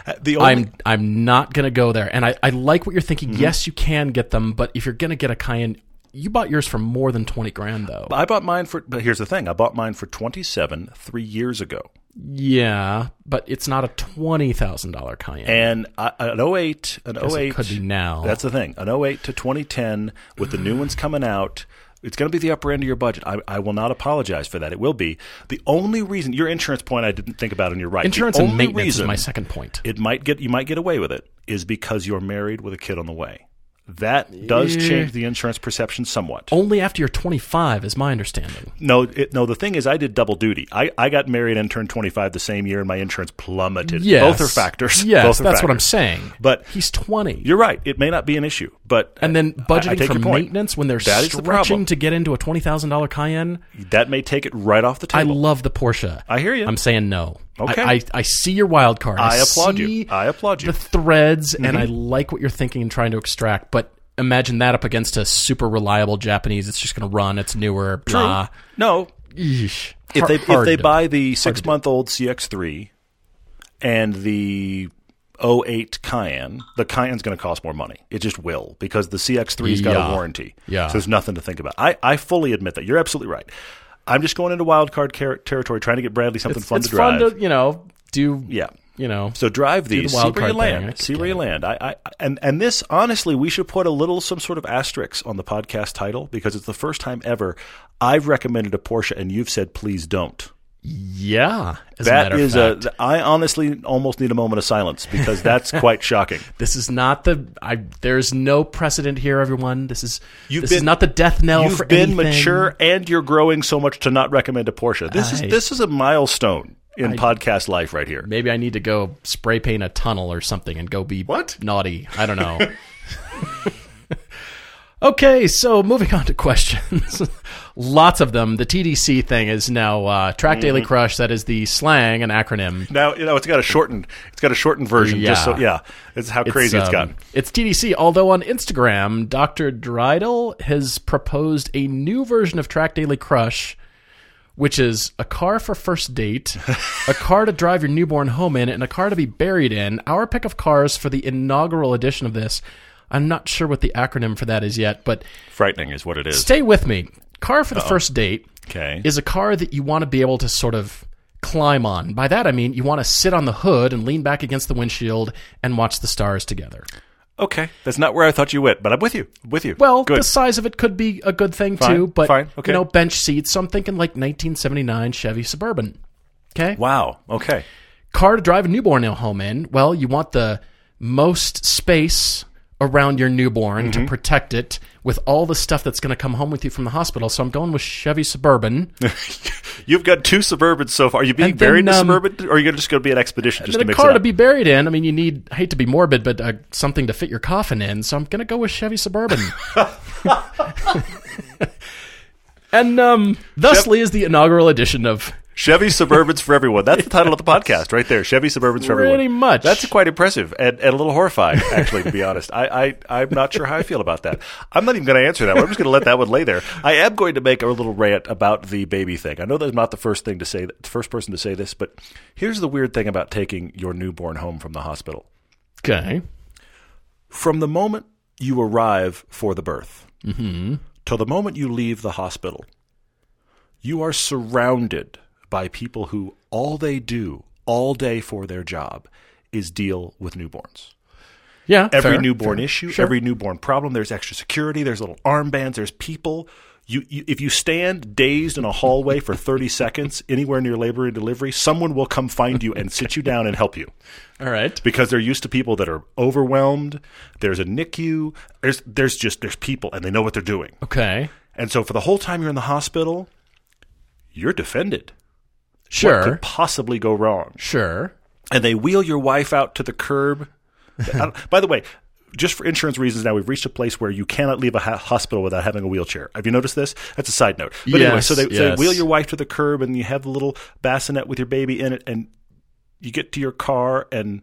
I'm not going to go there. And I like what you're thinking. Mm-hmm. Yes, you can get them, but if you're going to get a Cayenne, you bought yours for more than $20,000 though. I bought mine but here's the thing. I bought mine for $27,000 3 years ago. Yeah, but it's not a $20,000 Cayenne. And an 08, it could be now. That's the thing. An 08 to 2010 with the new ones coming out, it's going to be the upper end of your budget. I will not apologize for that. It will be. The only reason, your insurance point I didn't think about, and you're right. Insurance and maintenance is my second point. You might get away with it is because you're married with a kid on the way. That does change the insurance perception somewhat. Only after you're 25 is my understanding. No, the thing is I did double duty. I got married and turned 25 the same year, and my insurance plummeted. Yes. Both are factors. Yes, Both are that's factors. what I'm saying. But he's 20. You're right. It may not be an issue. But and then budgeting for maintenance when they're stretching to get into a $20,000 Cayenne. That may take it right off the table. I love the Porsche. I hear you. I'm saying no. Okay. I see your wild card. I applaud you. The threads, and I like what you're thinking and trying to extract, but imagine that up against a super reliable Japanese. It's just going to run. It's newer. True. Blah. No. Eesh. If they buy the 6-month-old CX-3 and the 08 Cayenne, the Cayenne's going to cost more money. It just will because the CX-3's got a warranty. Yeah. So there's nothing to think about. I fully admit that. You're absolutely right. I'm just going into wild card territory, trying to get Bradley something fun to drive. It's fun to, do... Yeah. So drive these, see where you land. See where you land. And this, honestly, we should put some sort of asterisk on the podcast title because it's the first time ever I've recommended a Porsche and you've said please don't. Yeah, I honestly almost need a moment of silence because that's quite shocking. This is not there's no precedent here, everyone. This is not the death knell for anything. You've been mature and you're growing so much to not recommend a Porsche. This is a milestone in podcast life right here. Maybe I need to go spray paint a tunnel or something and go be naughty. I don't know. Okay, so moving on to questions. Lots of them. The TDC thing is now Track Daily Crush. That is the slang, an acronym. Now it's got a shortened version. Yeah. It's how crazy it's gotten. It's TDC. Although on Instagram, Dr. Dreidel has proposed a new version of Track Daily Crush, which is a car for first date, a car to drive your newborn home in, and a car to be buried in. Our pick of cars for the inaugural edition of this. I'm not sure what the acronym for that is yet, but... Frightening is what it is. Stay with me. Car for the first date okay. is a car that you want to be able to sort of climb on. By that I mean you want to sit on the hood and lean back against the windshield and watch the stars together. Okay. That's not where I thought you went, but I'm with you. Well, good. The size of it could be a good thing too, but okay. Bench seats, so I'm thinking like 1979 Chevy Suburban. Okay? Wow. Okay. Car to drive a newborn home in. Well, you want the most space around your newborn to protect it with all the stuff that's going to come home with you from the hospital. So I'm going with Chevy Suburban. You've got 2 Suburbans so far. Are you being buried in a Suburban, or are you just going to be an Expedition just to mix it up? A car to be buried in. I mean, you need, I hate to be morbid, but something to fit your coffin in. So I'm going to go with Chevy Suburban. And thusly is the inaugural edition of Chevy Suburbans for Everyone. That's the title of the podcast right there. Chevy Suburbans for Everyone. Pretty much. That's quite impressive and a little horrifying, actually, to be honest. I'm not sure how I feel about that. I'm not even going to answer that one. I'm just going to let that one lay there. I am going to make a little rant about the baby thing. I know that's not the first person to say this, but here's the weird thing about taking your newborn home from the hospital. Okay. From the moment you arrive for the birth till the moment you leave the hospital, you are surrounded by people who all they do all day for their job is deal with newborns. Yeah, every newborn issue, every newborn problem, there's extra security, there's little armbands, there's people. If you stand dazed in a hallway for 30 seconds anywhere near labor and delivery, someone will come find you and sit you down and help you. All right. Because they're used to people that are overwhelmed. There's a NICU. There's people, and they know what they're doing. Okay. And so for the whole time you're in the hospital, you're defended. Sure. What could possibly go wrong? Sure. And they wheel your wife out to the curb. By the way, just for insurance reasons now, we've reached a place where you cannot leave a hospital without having a wheelchair. Have you noticed this? That's a side note. But anyway, so they wheel your wife to the curb, and you have the little bassinet with your baby in it, and you get to your car, and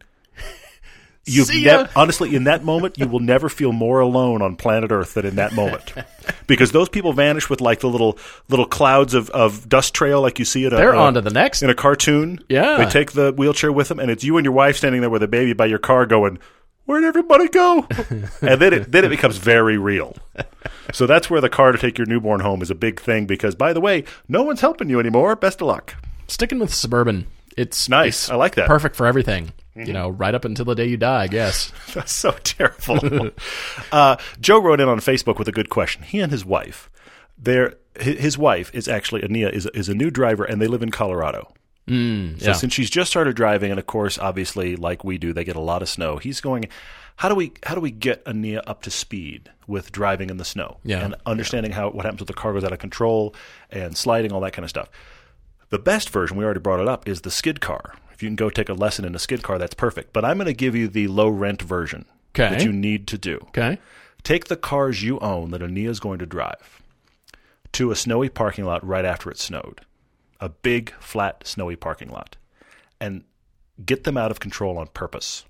honestly, in that moment, you will never feel more alone on planet Earth than in that moment, because those people vanish with like the little clouds of dust trail, like you see they're on to the next in a cartoon. Yeah, they take the wheelchair with them, and it's you and your wife standing there with a baby by your car, going, "Where'd everybody go?" And then it becomes very real. So that's where the car to take your newborn home is a big thing, because by the way, no one's helping you anymore. Best of luck. Sticking with Suburban, it's nice. I like that. Perfect for everything. You know, right up until the day you die, I guess. That's so terrible. Joe wrote in on Facebook with a good question. He and his wife, his wife is actually, Ania, is a new driver, and they live in Colorado. So since she's just started driving, and of course, obviously, like we do, they get a lot of snow. He's going, how do we get Ania up to speed with driving in the snow? And understanding what happens when the car goes out of control and sliding, all that kind of stuff. The best version, we already brought it up, is the skid car. If you can go take a lesson in a skid car, that's perfect. But I'm going to give you the low-rent version that you need to do. Okay. Take the cars you own that Ania is going to drive to a snowy parking lot right after it snowed. A big, flat, snowy parking lot. And get them out of control on purpose.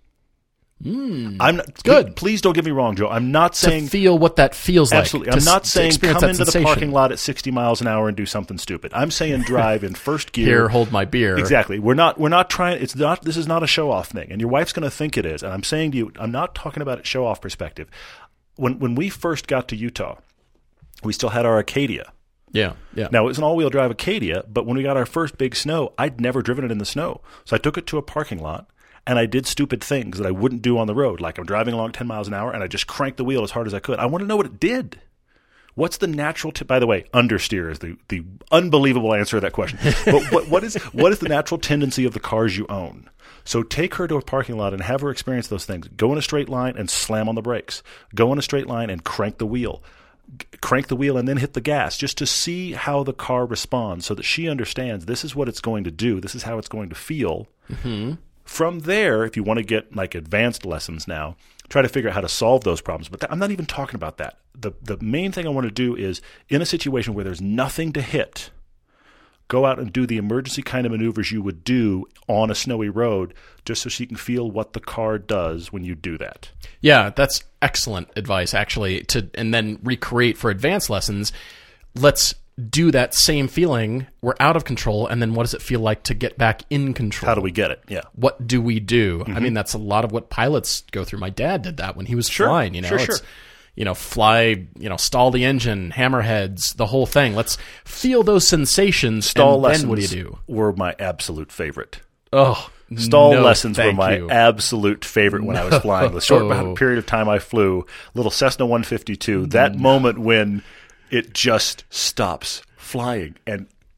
I'm not good. Please don't get me wrong, Joe. I'm not saying to feel what that feels like. Absolutely. I'm not saying come into the parking lot at 60 miles an hour and do something stupid. I'm saying drive in first gear. Here, hold my beer. Exactly. We're not trying. This is not a show off thing, and your wife's going to think it is. And I'm saying to you, I'm not talking about it show off perspective. When we first got to Utah, we still had our Acadia. Yeah. Now, it was an all-wheel drive Acadia, but when we got our first big snow, I'd never driven it in the snow. So I took it to a parking lot, and I did stupid things that I wouldn't do on the road. Like I'm driving along 10 miles an hour, and I just cranked the wheel as hard as I could. I want to know what it did. What's the natural by the way, understeer is the unbelievable answer to that question. But what is the natural tendency of the cars you own? So take her to a parking lot and have her experience those things. Go in a straight line and slam on the brakes. Go in a straight line and crank the wheel. Crank the wheel and then hit the gas, just to see how the car responds, so that she understands this is what it's going to do. This is how it's going to feel. Mm-hmm. From there, if you want to get like advanced lessons now, try to figure out how to solve those problems. But I'm not even talking about that. The main thing I want to do is, in a situation where there's nothing to hit, go out and do the emergency kind of maneuvers you would do on a snowy road, just so she can feel what the car does when you do that. Yeah, that's excellent advice, actually. And then recreate for advanced lessons. Let's do that same feeling. We're out of control, and then what does it feel like to get back in control? How do we get it? Yeah. What do we do? Mm-hmm. I mean, that's a lot of what pilots go through. My dad did that when he was flying. Sure. Fly, stall the engine, hammerheads, the whole thing. Let's feel those sensations. Stall lessons then what do you do? Were my absolute favorite. Oh, stall lessons were my absolute favorite when I was flying. The short period of time I flew, little Cessna 152, that moment when it just stops flying and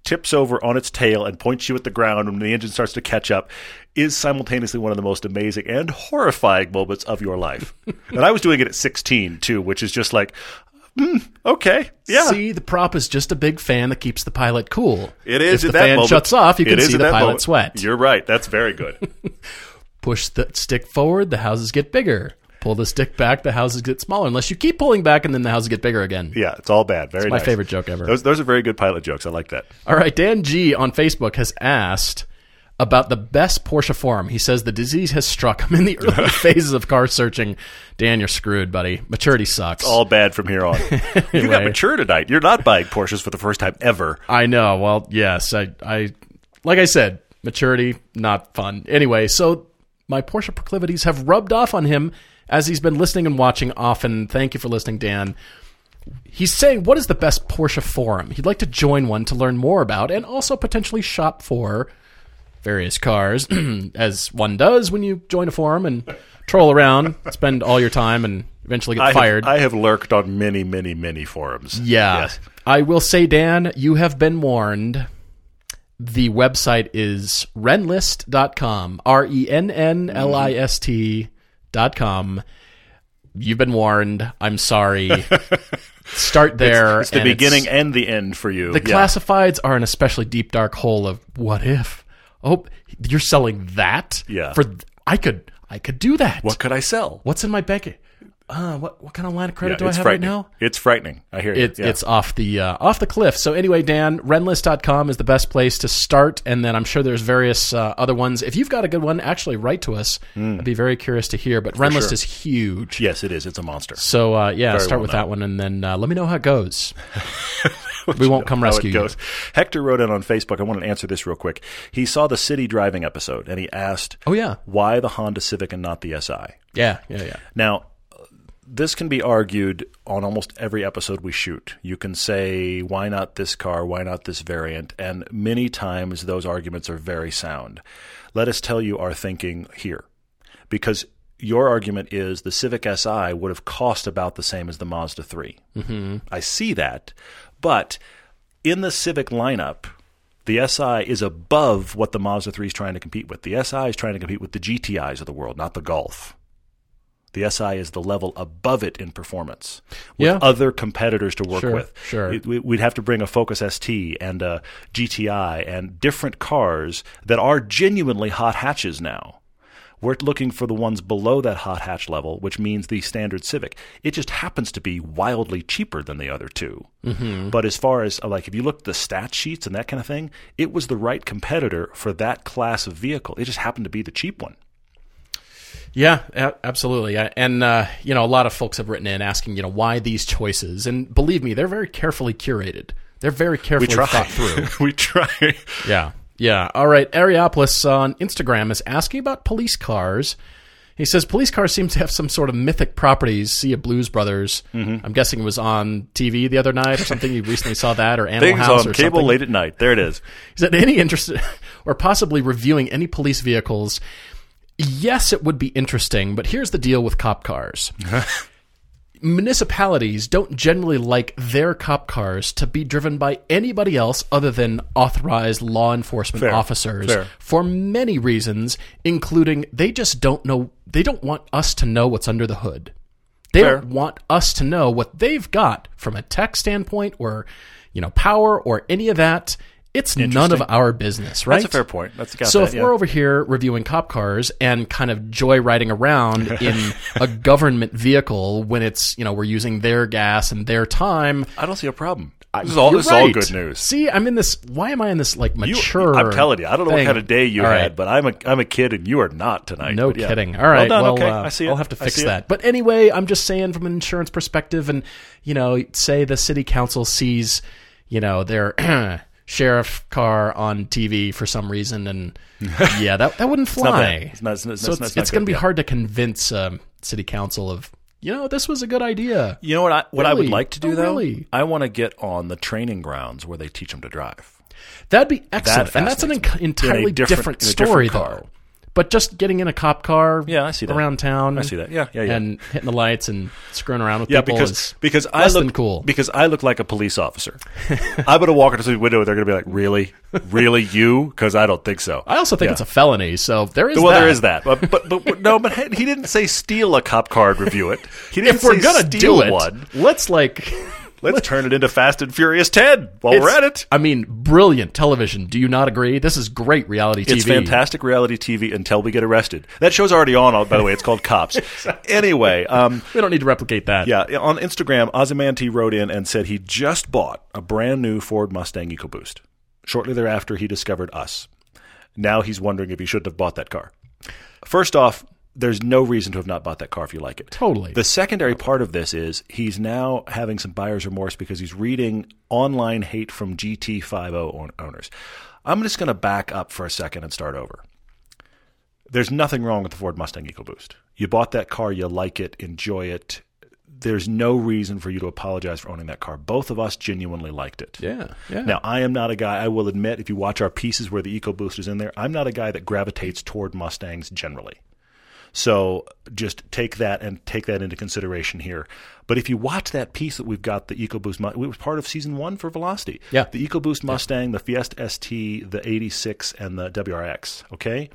tips over on its tail and points you at the ground when the engine starts to catch up is simultaneously one of the most amazing and horrifying moments of your life. And I was doing it at 16 too, which is just like, okay, yeah. See, the prop is just a big fan that keeps the pilot cool. It is. If the fan shuts off, you can see the pilot sweat. You're right. That's very good. Push the stick forward, the houses get bigger. Pull the stick back, the houses get smaller. Unless you keep pulling back, and then the houses get bigger again. Yeah, it's all bad. Very nice. My favorite joke ever. Those are very good pilot jokes. I like that. All right, Dan G on Facebook has asked about the best Porsche forum. He says the disease has struck him in the early phases of car searching. Dan, you're screwed, buddy. Maturity sucks. It's all bad from here on. Anyway, you got mature tonight. You're not buying Porsches for the first time ever. I know. Well, yes. I like I said, maturity, not fun. Anyway, so my Porsche proclivities have rubbed off on him as he's been listening and watching often. Thank you for listening, Dan. He's saying, what is the best Porsche forum? He'd like to join one to learn more about and also potentially shop for various cars, as one does when you join a forum and troll around, spend all your time, and eventually get fired. I have lurked on many, many, many forums. Yeah. Yes. I will say, Dan, you have been warned. The website is Rennlist.com, RENNLIST.com. You've been warned. I'm sorry. Start there. It's the beginning and the end for you. The classifieds are an especially deep, dark hole of what if. Oh, you're selling that? Yeah. I could do that. What could I sell? What's in my bank? What kind of line of credit do I have right now? It's frightening. I hear you. It's off the cliff. So anyway, Dan, Rennlist.com is the best place to start, and then I'm sure there's various other ones. If you've got a good one, actually write to us. I'd be very curious to hear. But Rennlist is huge. Yes, it is. It's a monster. So start with that one, and then let me know how it goes. We won't come rescue you. Hector wrote in on Facebook. I want to answer this real quick. He saw the city driving episode, and he asked, why the Honda Civic and not the SI? Yeah. Now, this can be argued on almost every episode we shoot. You can say, why not this car? Why not this variant? And many times those arguments are very sound. Let us tell you our thinking here. Because your argument is the Civic Si would have cost about the same as the Mazda 3. Mm-hmm. I see that. But in the Civic lineup, the Si is above what the Mazda 3 is trying to compete with. The Si is trying to compete with the GTIs of the world, not the Golf. The Si is the level above it in performance with other competitors to work with. Sure. We'd have to bring a Focus ST and a GTI and different cars that are genuinely hot hatches now. We're looking for the ones below that hot hatch level, which means the standard Civic. It just happens to be wildly cheaper than the other two. Mm-hmm. But as far as, if you look at the stat sheets and that kind of thing, it was the right competitor for that class of vehicle. It just happened to be the cheap one. Yeah, absolutely. And, a lot of folks have written in asking, why these choices. And believe me, they're very carefully curated. They're very carefully thought through. We try. Yeah. All right. Areopolis on Instagram is asking about police cars. He says police cars seem to have some sort of mythic properties. See a Blues Brothers. Mm-hmm. I'm guessing it was on TV the other night or something. You recently saw that, or Animal House or something. Things on cable late at night. There it is. Is that any interest or possibly reviewing any police vehicles? Yes, it would be interesting, but here's the deal with cop cars. Municipalities don't generally like their cop cars to be driven by anybody else other than authorized law enforcement officers for many reasons, including they just don't know. They don't want us to know what's under the hood. They don't want us to know what they've got from a tech standpoint or, power or any of that. It's none of our business, right? That's a fair point. If we're over here reviewing cop cars and kind of joyriding around in a government vehicle when it's, we're using their gas and their time. I don't see a problem. This is all good news. See, I'm in this. Why am I in this mature? I'm telling you, I don't know thing. what kind of day you had, but I'm a kid and you are not tonight. No kidding. All right, well, okay. I see it. I'll have to fix that. But anyway, I'm just saying from an insurance perspective, and say the city council sees, their sheriff car on TV for some reason, and that wouldn't fly. It's going to be hard to convince city council of this was a good idea. You know what I would like to do though? I want to get on the training grounds where they teach them to drive. That'd be excellent, and that's an entirely different story though. But just getting in a cop car I see that. around town. I see that. Yeah. And hitting the lights and screwing around with people because less than cool. Because I look like a police officer. I'm going to walk into the window and they're going to be like, really? Really you? Because I don't think so. I also think it's a felony, so there is that. Well, there is that. But no, but he didn't say steal a cop car and review it. He didn't say steal one. Let's turn it into Fast and Furious 10 while we're at it. I mean, brilliant television. Do you not agree? This is great reality TV. It's fantastic reality TV until we get arrested. That show's already on, by the way. It's called Cops. Anyway. We don't need to replicate that. Yeah. On Instagram, Ozymandias wrote in and said he just bought a brand new Ford Mustang EcoBoost. Shortly thereafter, he discovered us. Now he's wondering if he shouldn't have bought that car. First off, there's no reason to have not bought that car if you like it. Totally. The secondary part of this is he's now having some buyer's remorse because he's reading online hate from GT50 owners. I'm just going to back up for a second and start over. There's nothing wrong with the Ford Mustang EcoBoost. You bought that car, you like it, enjoy it. There's no reason for you to apologize for owning that car. Both of us genuinely liked it. Yeah. Now, I am not a guy, I will admit, if you watch our pieces where the EcoBoost is in there, I'm not a guy that gravitates toward Mustangs generally. So just take that into consideration here. But if you watch that piece that we've got, the EcoBoost, it was part of Season 1 for Velocity. Yeah. The EcoBoost Mustang, the Fiesta ST, the 86, and the WRX, okay?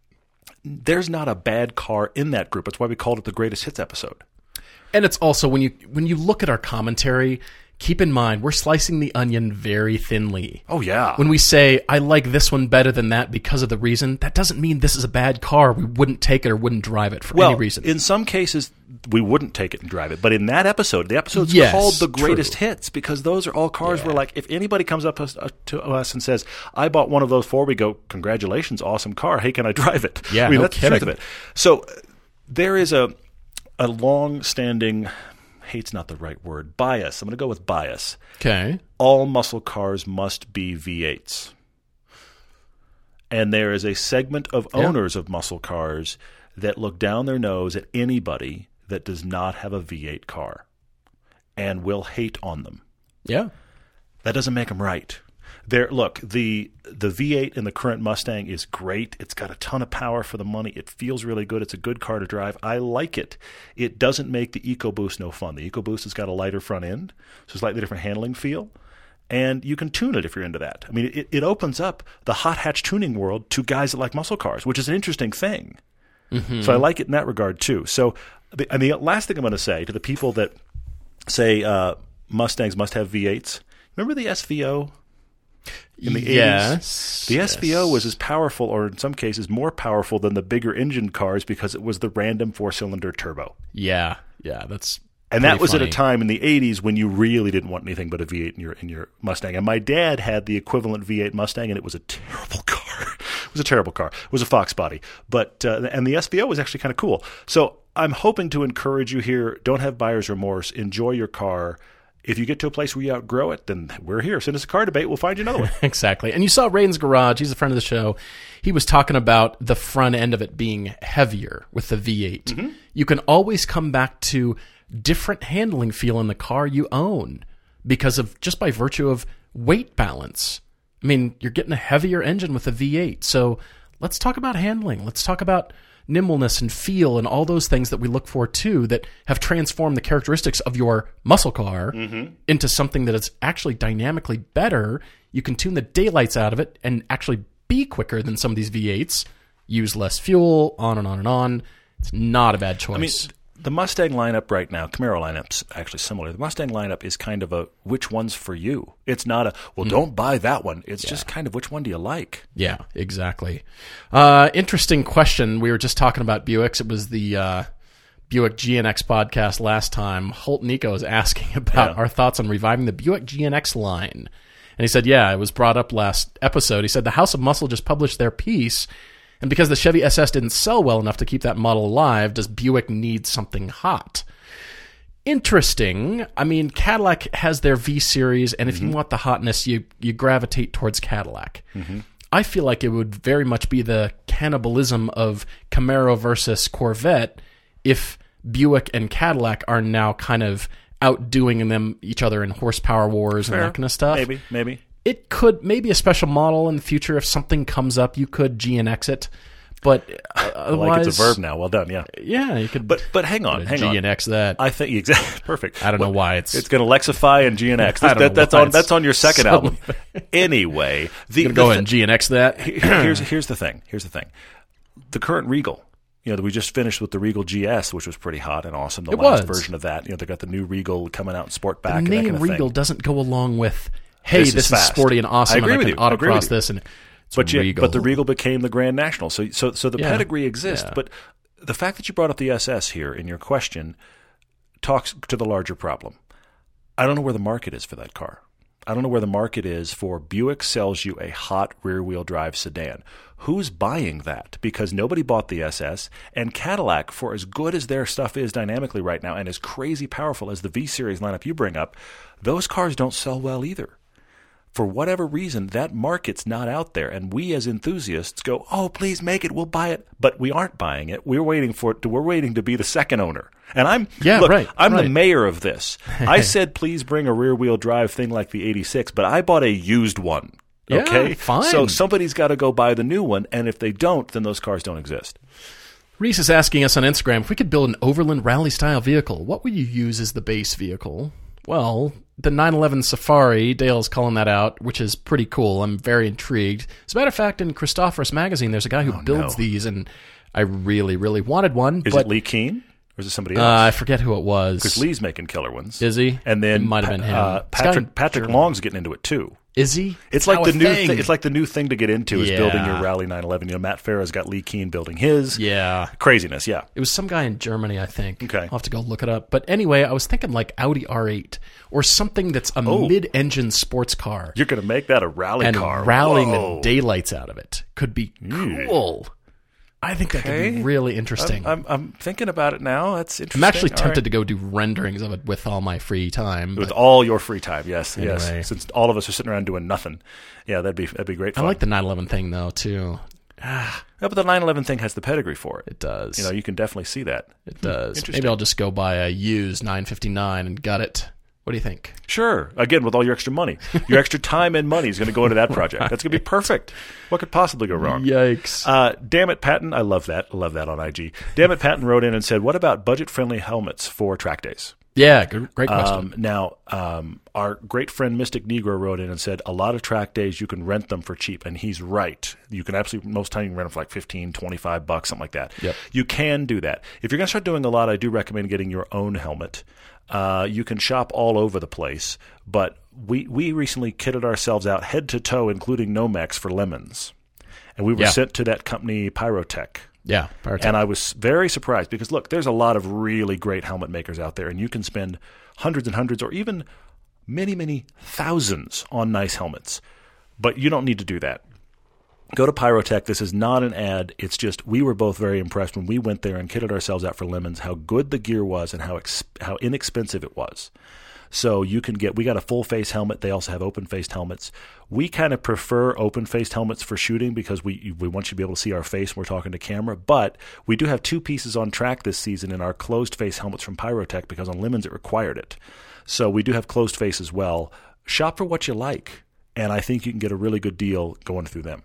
There's not a bad car in that group. That's why we called it the Greatest Hits episode. And it's also, when you look at our commentary, keep in mind, we're slicing the onion very thinly. Oh, yeah. When we say, I like this one better than that because of the reason, that doesn't mean this is a bad car. We wouldn't take it or wouldn't drive it for any reason. In some cases, we wouldn't take it and drive it. But in that episode, the episode's called The Greatest Hits because those are all cars where, like, if anybody comes up to us and says, I bought one of those Ford, we go, congratulations, awesome car. Hey, can I drive it? Yeah, that's the truth of it. So there is a long-standing... hate's not the right word. Bias. I'm going to go with bias. Okay. All muscle cars must be V8s. And there is a segment of owners of muscle cars that look down their nose at anybody that does not have a V8 car and will hate on them. Yeah. That doesn't make them right. Look, the V8 in the current Mustang is great. It's got a ton of power for the money. It feels really good. It's a good car to drive. I like it. It doesn't make the EcoBoost no fun. The EcoBoost has got a lighter front end, so slightly different handling feel, and you can tune it if you're into that. I mean, it opens up the hot hatch tuning world to guys that like muscle cars, which is an interesting thing. Mm-hmm. So I like it in that regard too. So the last thing I'm going to say to the people that say Mustangs must have V8s, remember the SVO? In the 80s, the SVO was as powerful, or in some cases more powerful, than the bigger engine cars because it was the random 4-cylinder turbo. Yeah, that's and that was funny. At a time in the 80s when you really didn't want anything but a V8 in your Mustang. And my dad had the equivalent V8 Mustang, and it was a terrible car. It was a terrible car. It was a Fox body, but and the SVO was actually kind of cool. So I'm hoping to encourage you here. Don't have buyer's remorse. Enjoy your car. If you get to a place where you outgrow it, then we're here. Send us a car debate. We'll find you another one. Exactly. And you saw Raiden's Garage. He's a friend of the show. He was talking about the front end of it being heavier with the V8. Mm-hmm. You can always come back to different handling feel in the car you own because of just by virtue of weight balance. I mean, you're getting a heavier engine with a V8. So let's talk about handling. Let's talk about nimbleness and feel and all those things that we look for too that have transformed the characteristics of your muscle car into something that is actually dynamically better. You can tune the daylights out of it and actually be quicker than some of these V8s, use less fuel, on and on and on. It's not a bad choice. I mean, the Mustang lineup right now, Camaro lineup's actually similar. The Mustang lineup is kind of a which one's for you. It's not a, don't buy that one. It's just kind of which one do you like? Yeah, exactly. Interesting question. We were just talking about Buicks. It was the Buick GNX podcast last time. Holt Nico is asking about our thoughts on reviving the Buick GNX line. And he said, it was brought up last episode. He said the House of Muscle just published their piece. And because the Chevy SS didn't sell well enough to keep that model alive, does Buick need something hot? Interesting. I mean, Cadillac has their V-Series, and if you want the hotness, you gravitate towards Cadillac. Mm-hmm. I feel like it would very much be the cannibalism of Camaro versus Corvette if Buick and Cadillac are now kind of outdoing them each other in horsepower wars and that kind of stuff. Maybe. It could, maybe a special model in the future, if something comes up, you could GNX it. But otherwise, like it's a verb now. Well done, yeah. Yeah, you could. But hang on. G and X that. I think exactly perfect. I don't know why it's going to Lexify and G and X. That's on your second album. Anyway, go ahead and G and X that. Here's the thing. The current Regal. We just finished with the Regal GS, which was pretty hot and awesome. The last version of that. They got the new Regal coming out in Sportback. The name and that kind of Regal thing. Doesn't go along with, hey, this is sporty and awesome. I agree and with I can autocross this and. But the Regal became the Grand National, so the pedigree exists. Yeah. But the fact that you brought up the SS here in your question talks to the larger problem. I don't know where the market is for that car. I don't know where the market is for Buick sells you a hot rear-wheel drive sedan. Who's buying that? Because nobody bought the SS, and Cadillac, for as good as their stuff is dynamically right now and as crazy powerful as the V-Series lineup you bring up, those cars don't sell well either. For whatever reason, that market's not out there, and we as enthusiasts go, "Oh, please make it, we'll buy it." But we aren't buying it. We're waiting for it. We're waiting to be the second owner. And I'm the mayor of this. I said, "Please bring a rear-wheel drive thing like the '86," but I bought a used one. Okay, fine. So somebody's got to go buy the new one, and if they don't, then those cars don't exist. Reese is asking us on Instagram if we could build an Overland rally-style vehicle. What would you use as the base vehicle? Well, the 911 Safari, Dale's calling that out, which is pretty cool. I'm very intrigued. As a matter of fact, in Christophorus Magazine, there's a guy who builds these, and I really, really wanted one. Is it Lee Keen? Or is it somebody else? I forget who it was. Because Lee's making killer ones. Is he? And then it might have been him. Patrick Long's getting into it too. Is he? It's like the new thing. It's like the new thing to get into is building your Rally 911. Matt Farah's got Lee Keen building his. Yeah. Craziness, yeah. It was some guy in Germany, I think. Okay. I'll have to go look it up. But anyway, I was thinking like Audi R8 or something that's a mid-engine sports car. You're going to make that a rally car. And rallying the daylights out of it could be cool. I think that could be really interesting. I'm thinking about it now. That's interesting. I'm actually tempted to go do renderings of it with all my free time. With all your free time, yes. Since all of us are sitting around doing nothing. Yeah, that'd be great fun. I like the 911 thing, though, too. Yeah, but the 911 thing has the pedigree for it. It does. You can definitely see that. It does. Maybe I'll just go buy a used 959 and gut it. What do you think? Sure. Again, with all your extra money. Your extra time and money is going to go into that project. That's going to be perfect. What could possibly go wrong? Yikes. Damn it, Patton. I love that. I love that on IG. Damn it, Patton wrote in and said, what about budget-friendly helmets for track days? Yeah, great question. Now, our great friend Mystic Negro wrote in and said, a lot of track days you can rent them for cheap, and he's right. You can absolutely, most time you can rent them for like $15, $25, something like that. Yep. You can do that. If you're going to start doing a lot, I do recommend getting your own helmet. You can shop all over the place, but we recently kitted ourselves out head to toe, including Nomex, for lemons. And we were sent to that company, Pyrotech. Yeah, Pyrotech. And I was very surprised because, look, there's a lot of really great helmet makers out there, and you can spend hundreds and hundreds or even many, many thousands on nice helmets. But you don't need to do that. Go to Pyrotech. This is not an ad. It's just we were both very impressed when we went there and kitted ourselves out for lemons, how good the gear was and how inexpensive it was. So we got a full-face helmet. They also have open-faced helmets. We kind of prefer open-faced helmets for shooting because we want you to be able to see our face when we're talking to camera. But we do have two pieces on track this season in our closed-face helmets from Pyrotech because on Lemons it required it. So we do have closed-face as well. Shop for what you like, and I think you can get a really good deal going through them.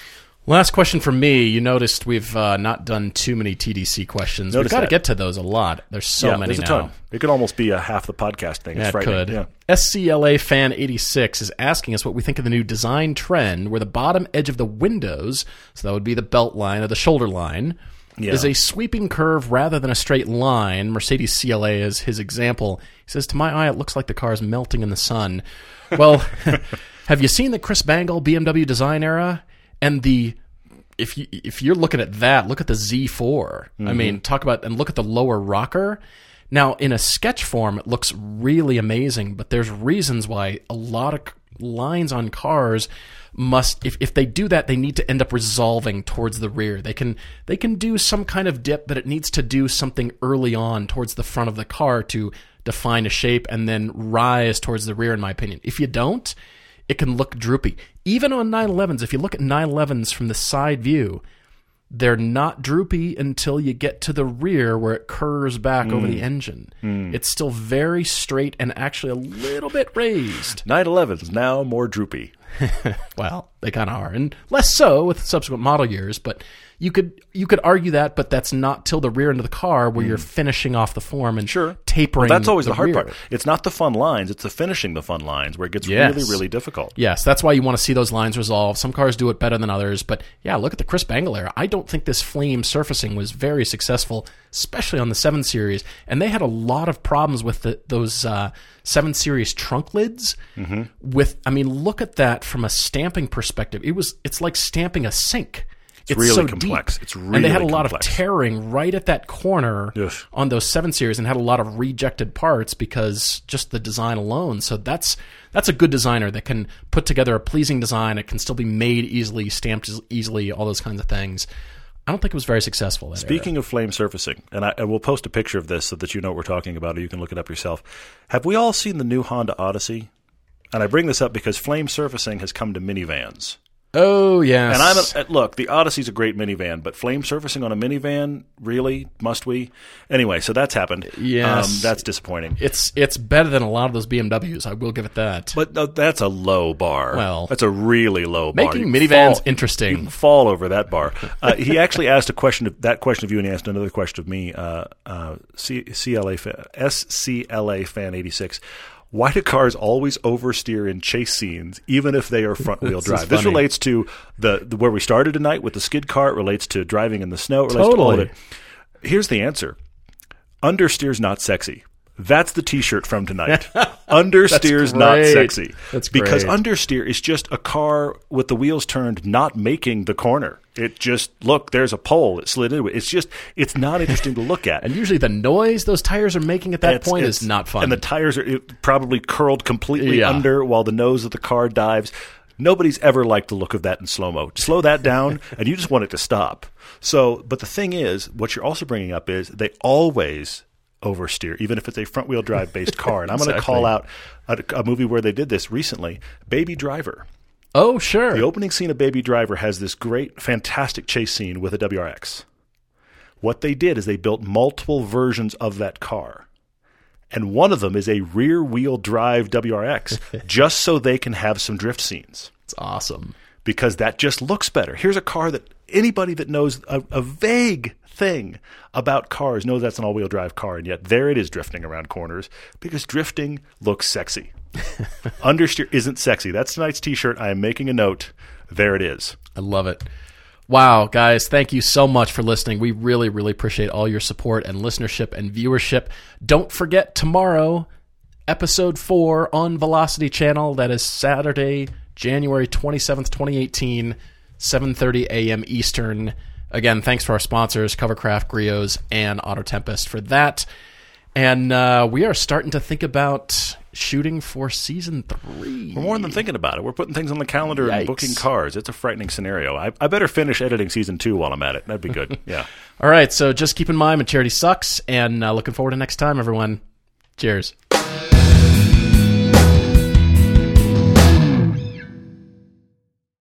Last question from me. You noticed we've not done too many TDC questions. We've got to get to those a lot. There's so many there's a now. ton. It could almost be a half the podcast thing. It's frightening. It could. Yeah. SCLA Fan 86 is asking us what we think of the new design trend where the bottom edge of the windows, so that would be the belt line or the shoulder line, is a sweeping curve rather than a straight line. Mercedes CLA is his example. He says, to my eye, it looks like the car is melting in the sun. Well, have you seen the Chris Bangle BMW design era? And if you're looking at that, look at the Z4. Mm-hmm. I mean, look at the lower rocker. Now, in a sketch form, it looks really amazing, but there's reasons why a lot of lines on cars must, if they do that, they need to end up resolving towards the rear. They can do some kind of dip, but it needs to do something early on towards the front of the car to define a shape and then rise towards the rear, in my opinion. If you don't, it can look droopy. Even on 911s, if you look at 911s from the side view, they're not droopy until you get to the rear where it curves back over the engine. It's still very straight and actually a little bit raised. 911s now more droopy. Well, they kind of are, and less so with subsequent model years. But you could argue that, but that's not till the rear end of the car where you're finishing off the form and tapering. Well, that's always the hard rear. part. It's not the fun lines; it's the finishing the fun lines where it gets really, really difficult. Yes, that's why you want to see those lines resolved. Some cars do it better than others, but yeah, look at the Chris Bangle era. I don't think this flame surfacing was very successful, especially on the 7 Series, and they had a lot of problems with those 7 Series trunk lids. Look at that from a stamping perspective. It's like stamping a sink. It's really so complex. Deep. It's really and they had a complex. lot of tearing right at that corner on those 7 Series, and had a lot of rejected parts because just the design alone. So that's a good designer that can put together a pleasing design. It can still be made easily, stamped easily, all those kinds of things. I don't think it was very successful. Speaking of flame surfacing, and I will post a picture of this so that you know what we're talking about, or you can look it up yourself. Have we all seen the new Honda Odyssey? And I bring this up because flame surfacing has come to minivans. Oh, yes. And look, the Odyssey's a great minivan, but flame surfacing on a minivan, really? Must we? Anyway, so that's happened. Yes. That's disappointing. It's better than a lot of those BMWs, I will give it that. But that's a low bar. Well, that's a really low bar. Making minivans interesting. You fall over that bar. He actually asked that question of you, and he asked another question of me, SCLA Fan 86. Why do cars always oversteer in chase scenes, even if they are front-wheel drive? This relates to the where we started tonight with the skid car. It relates to driving in the snow. It relates to all of it. Here's the answer. Understeer's not sexy. That's the T-shirt from tonight. Understeer's not sexy. That's great. Because understeer is just a car with the wheels turned, not making the corner. It just, look, there's a pole. It slid into it. It's not interesting to look at. And usually the noise those tires are making at that point is not fun. And the tires are probably curled completely under while the nose of the car dives. Nobody's ever liked the look of that in slow-mo. Slow that down, and you just want it to stop. But the thing is, what you're also bringing up is they always oversteer, even if it's a front-wheel drive-based car. And I'm going to call out a movie where they did this recently, Baby Driver. Oh, sure. The opening scene of Baby Driver has this great, fantastic chase scene with a WRX. What they did is they built multiple versions of that car. And one of them is a rear-wheel drive WRX, just so they can have some drift scenes. It's awesome. Because that just looks better. Here's a car that anybody that knows a vague thing about cars knows that's an all-wheel drive car, and yet there it is drifting around corners because drifting looks sexy. Understeer isn't sexy. That's tonight's T-shirt. I am making a note. There it is. I love it. Wow, guys, thank you so much for listening. We really, really appreciate all your support and listenership and viewership. Don't forget tomorrow, episode 4 on Velocity Channel. That is Saturday, January 27th, 2018, 7:30 a.m. Eastern. Again, thanks to our sponsors, Covercraft, Griots, and Auto Tempest for that. And we are starting to think about shooting for season 3. We're more than thinking about it. We're putting things on the calendar and booking cars. It's a frightening scenario. I better finish editing season 2 while I'm at it. That'd be good. Yeah. All right, so just keep in mind, maturity sucks, and looking forward to next time, everyone. Cheers.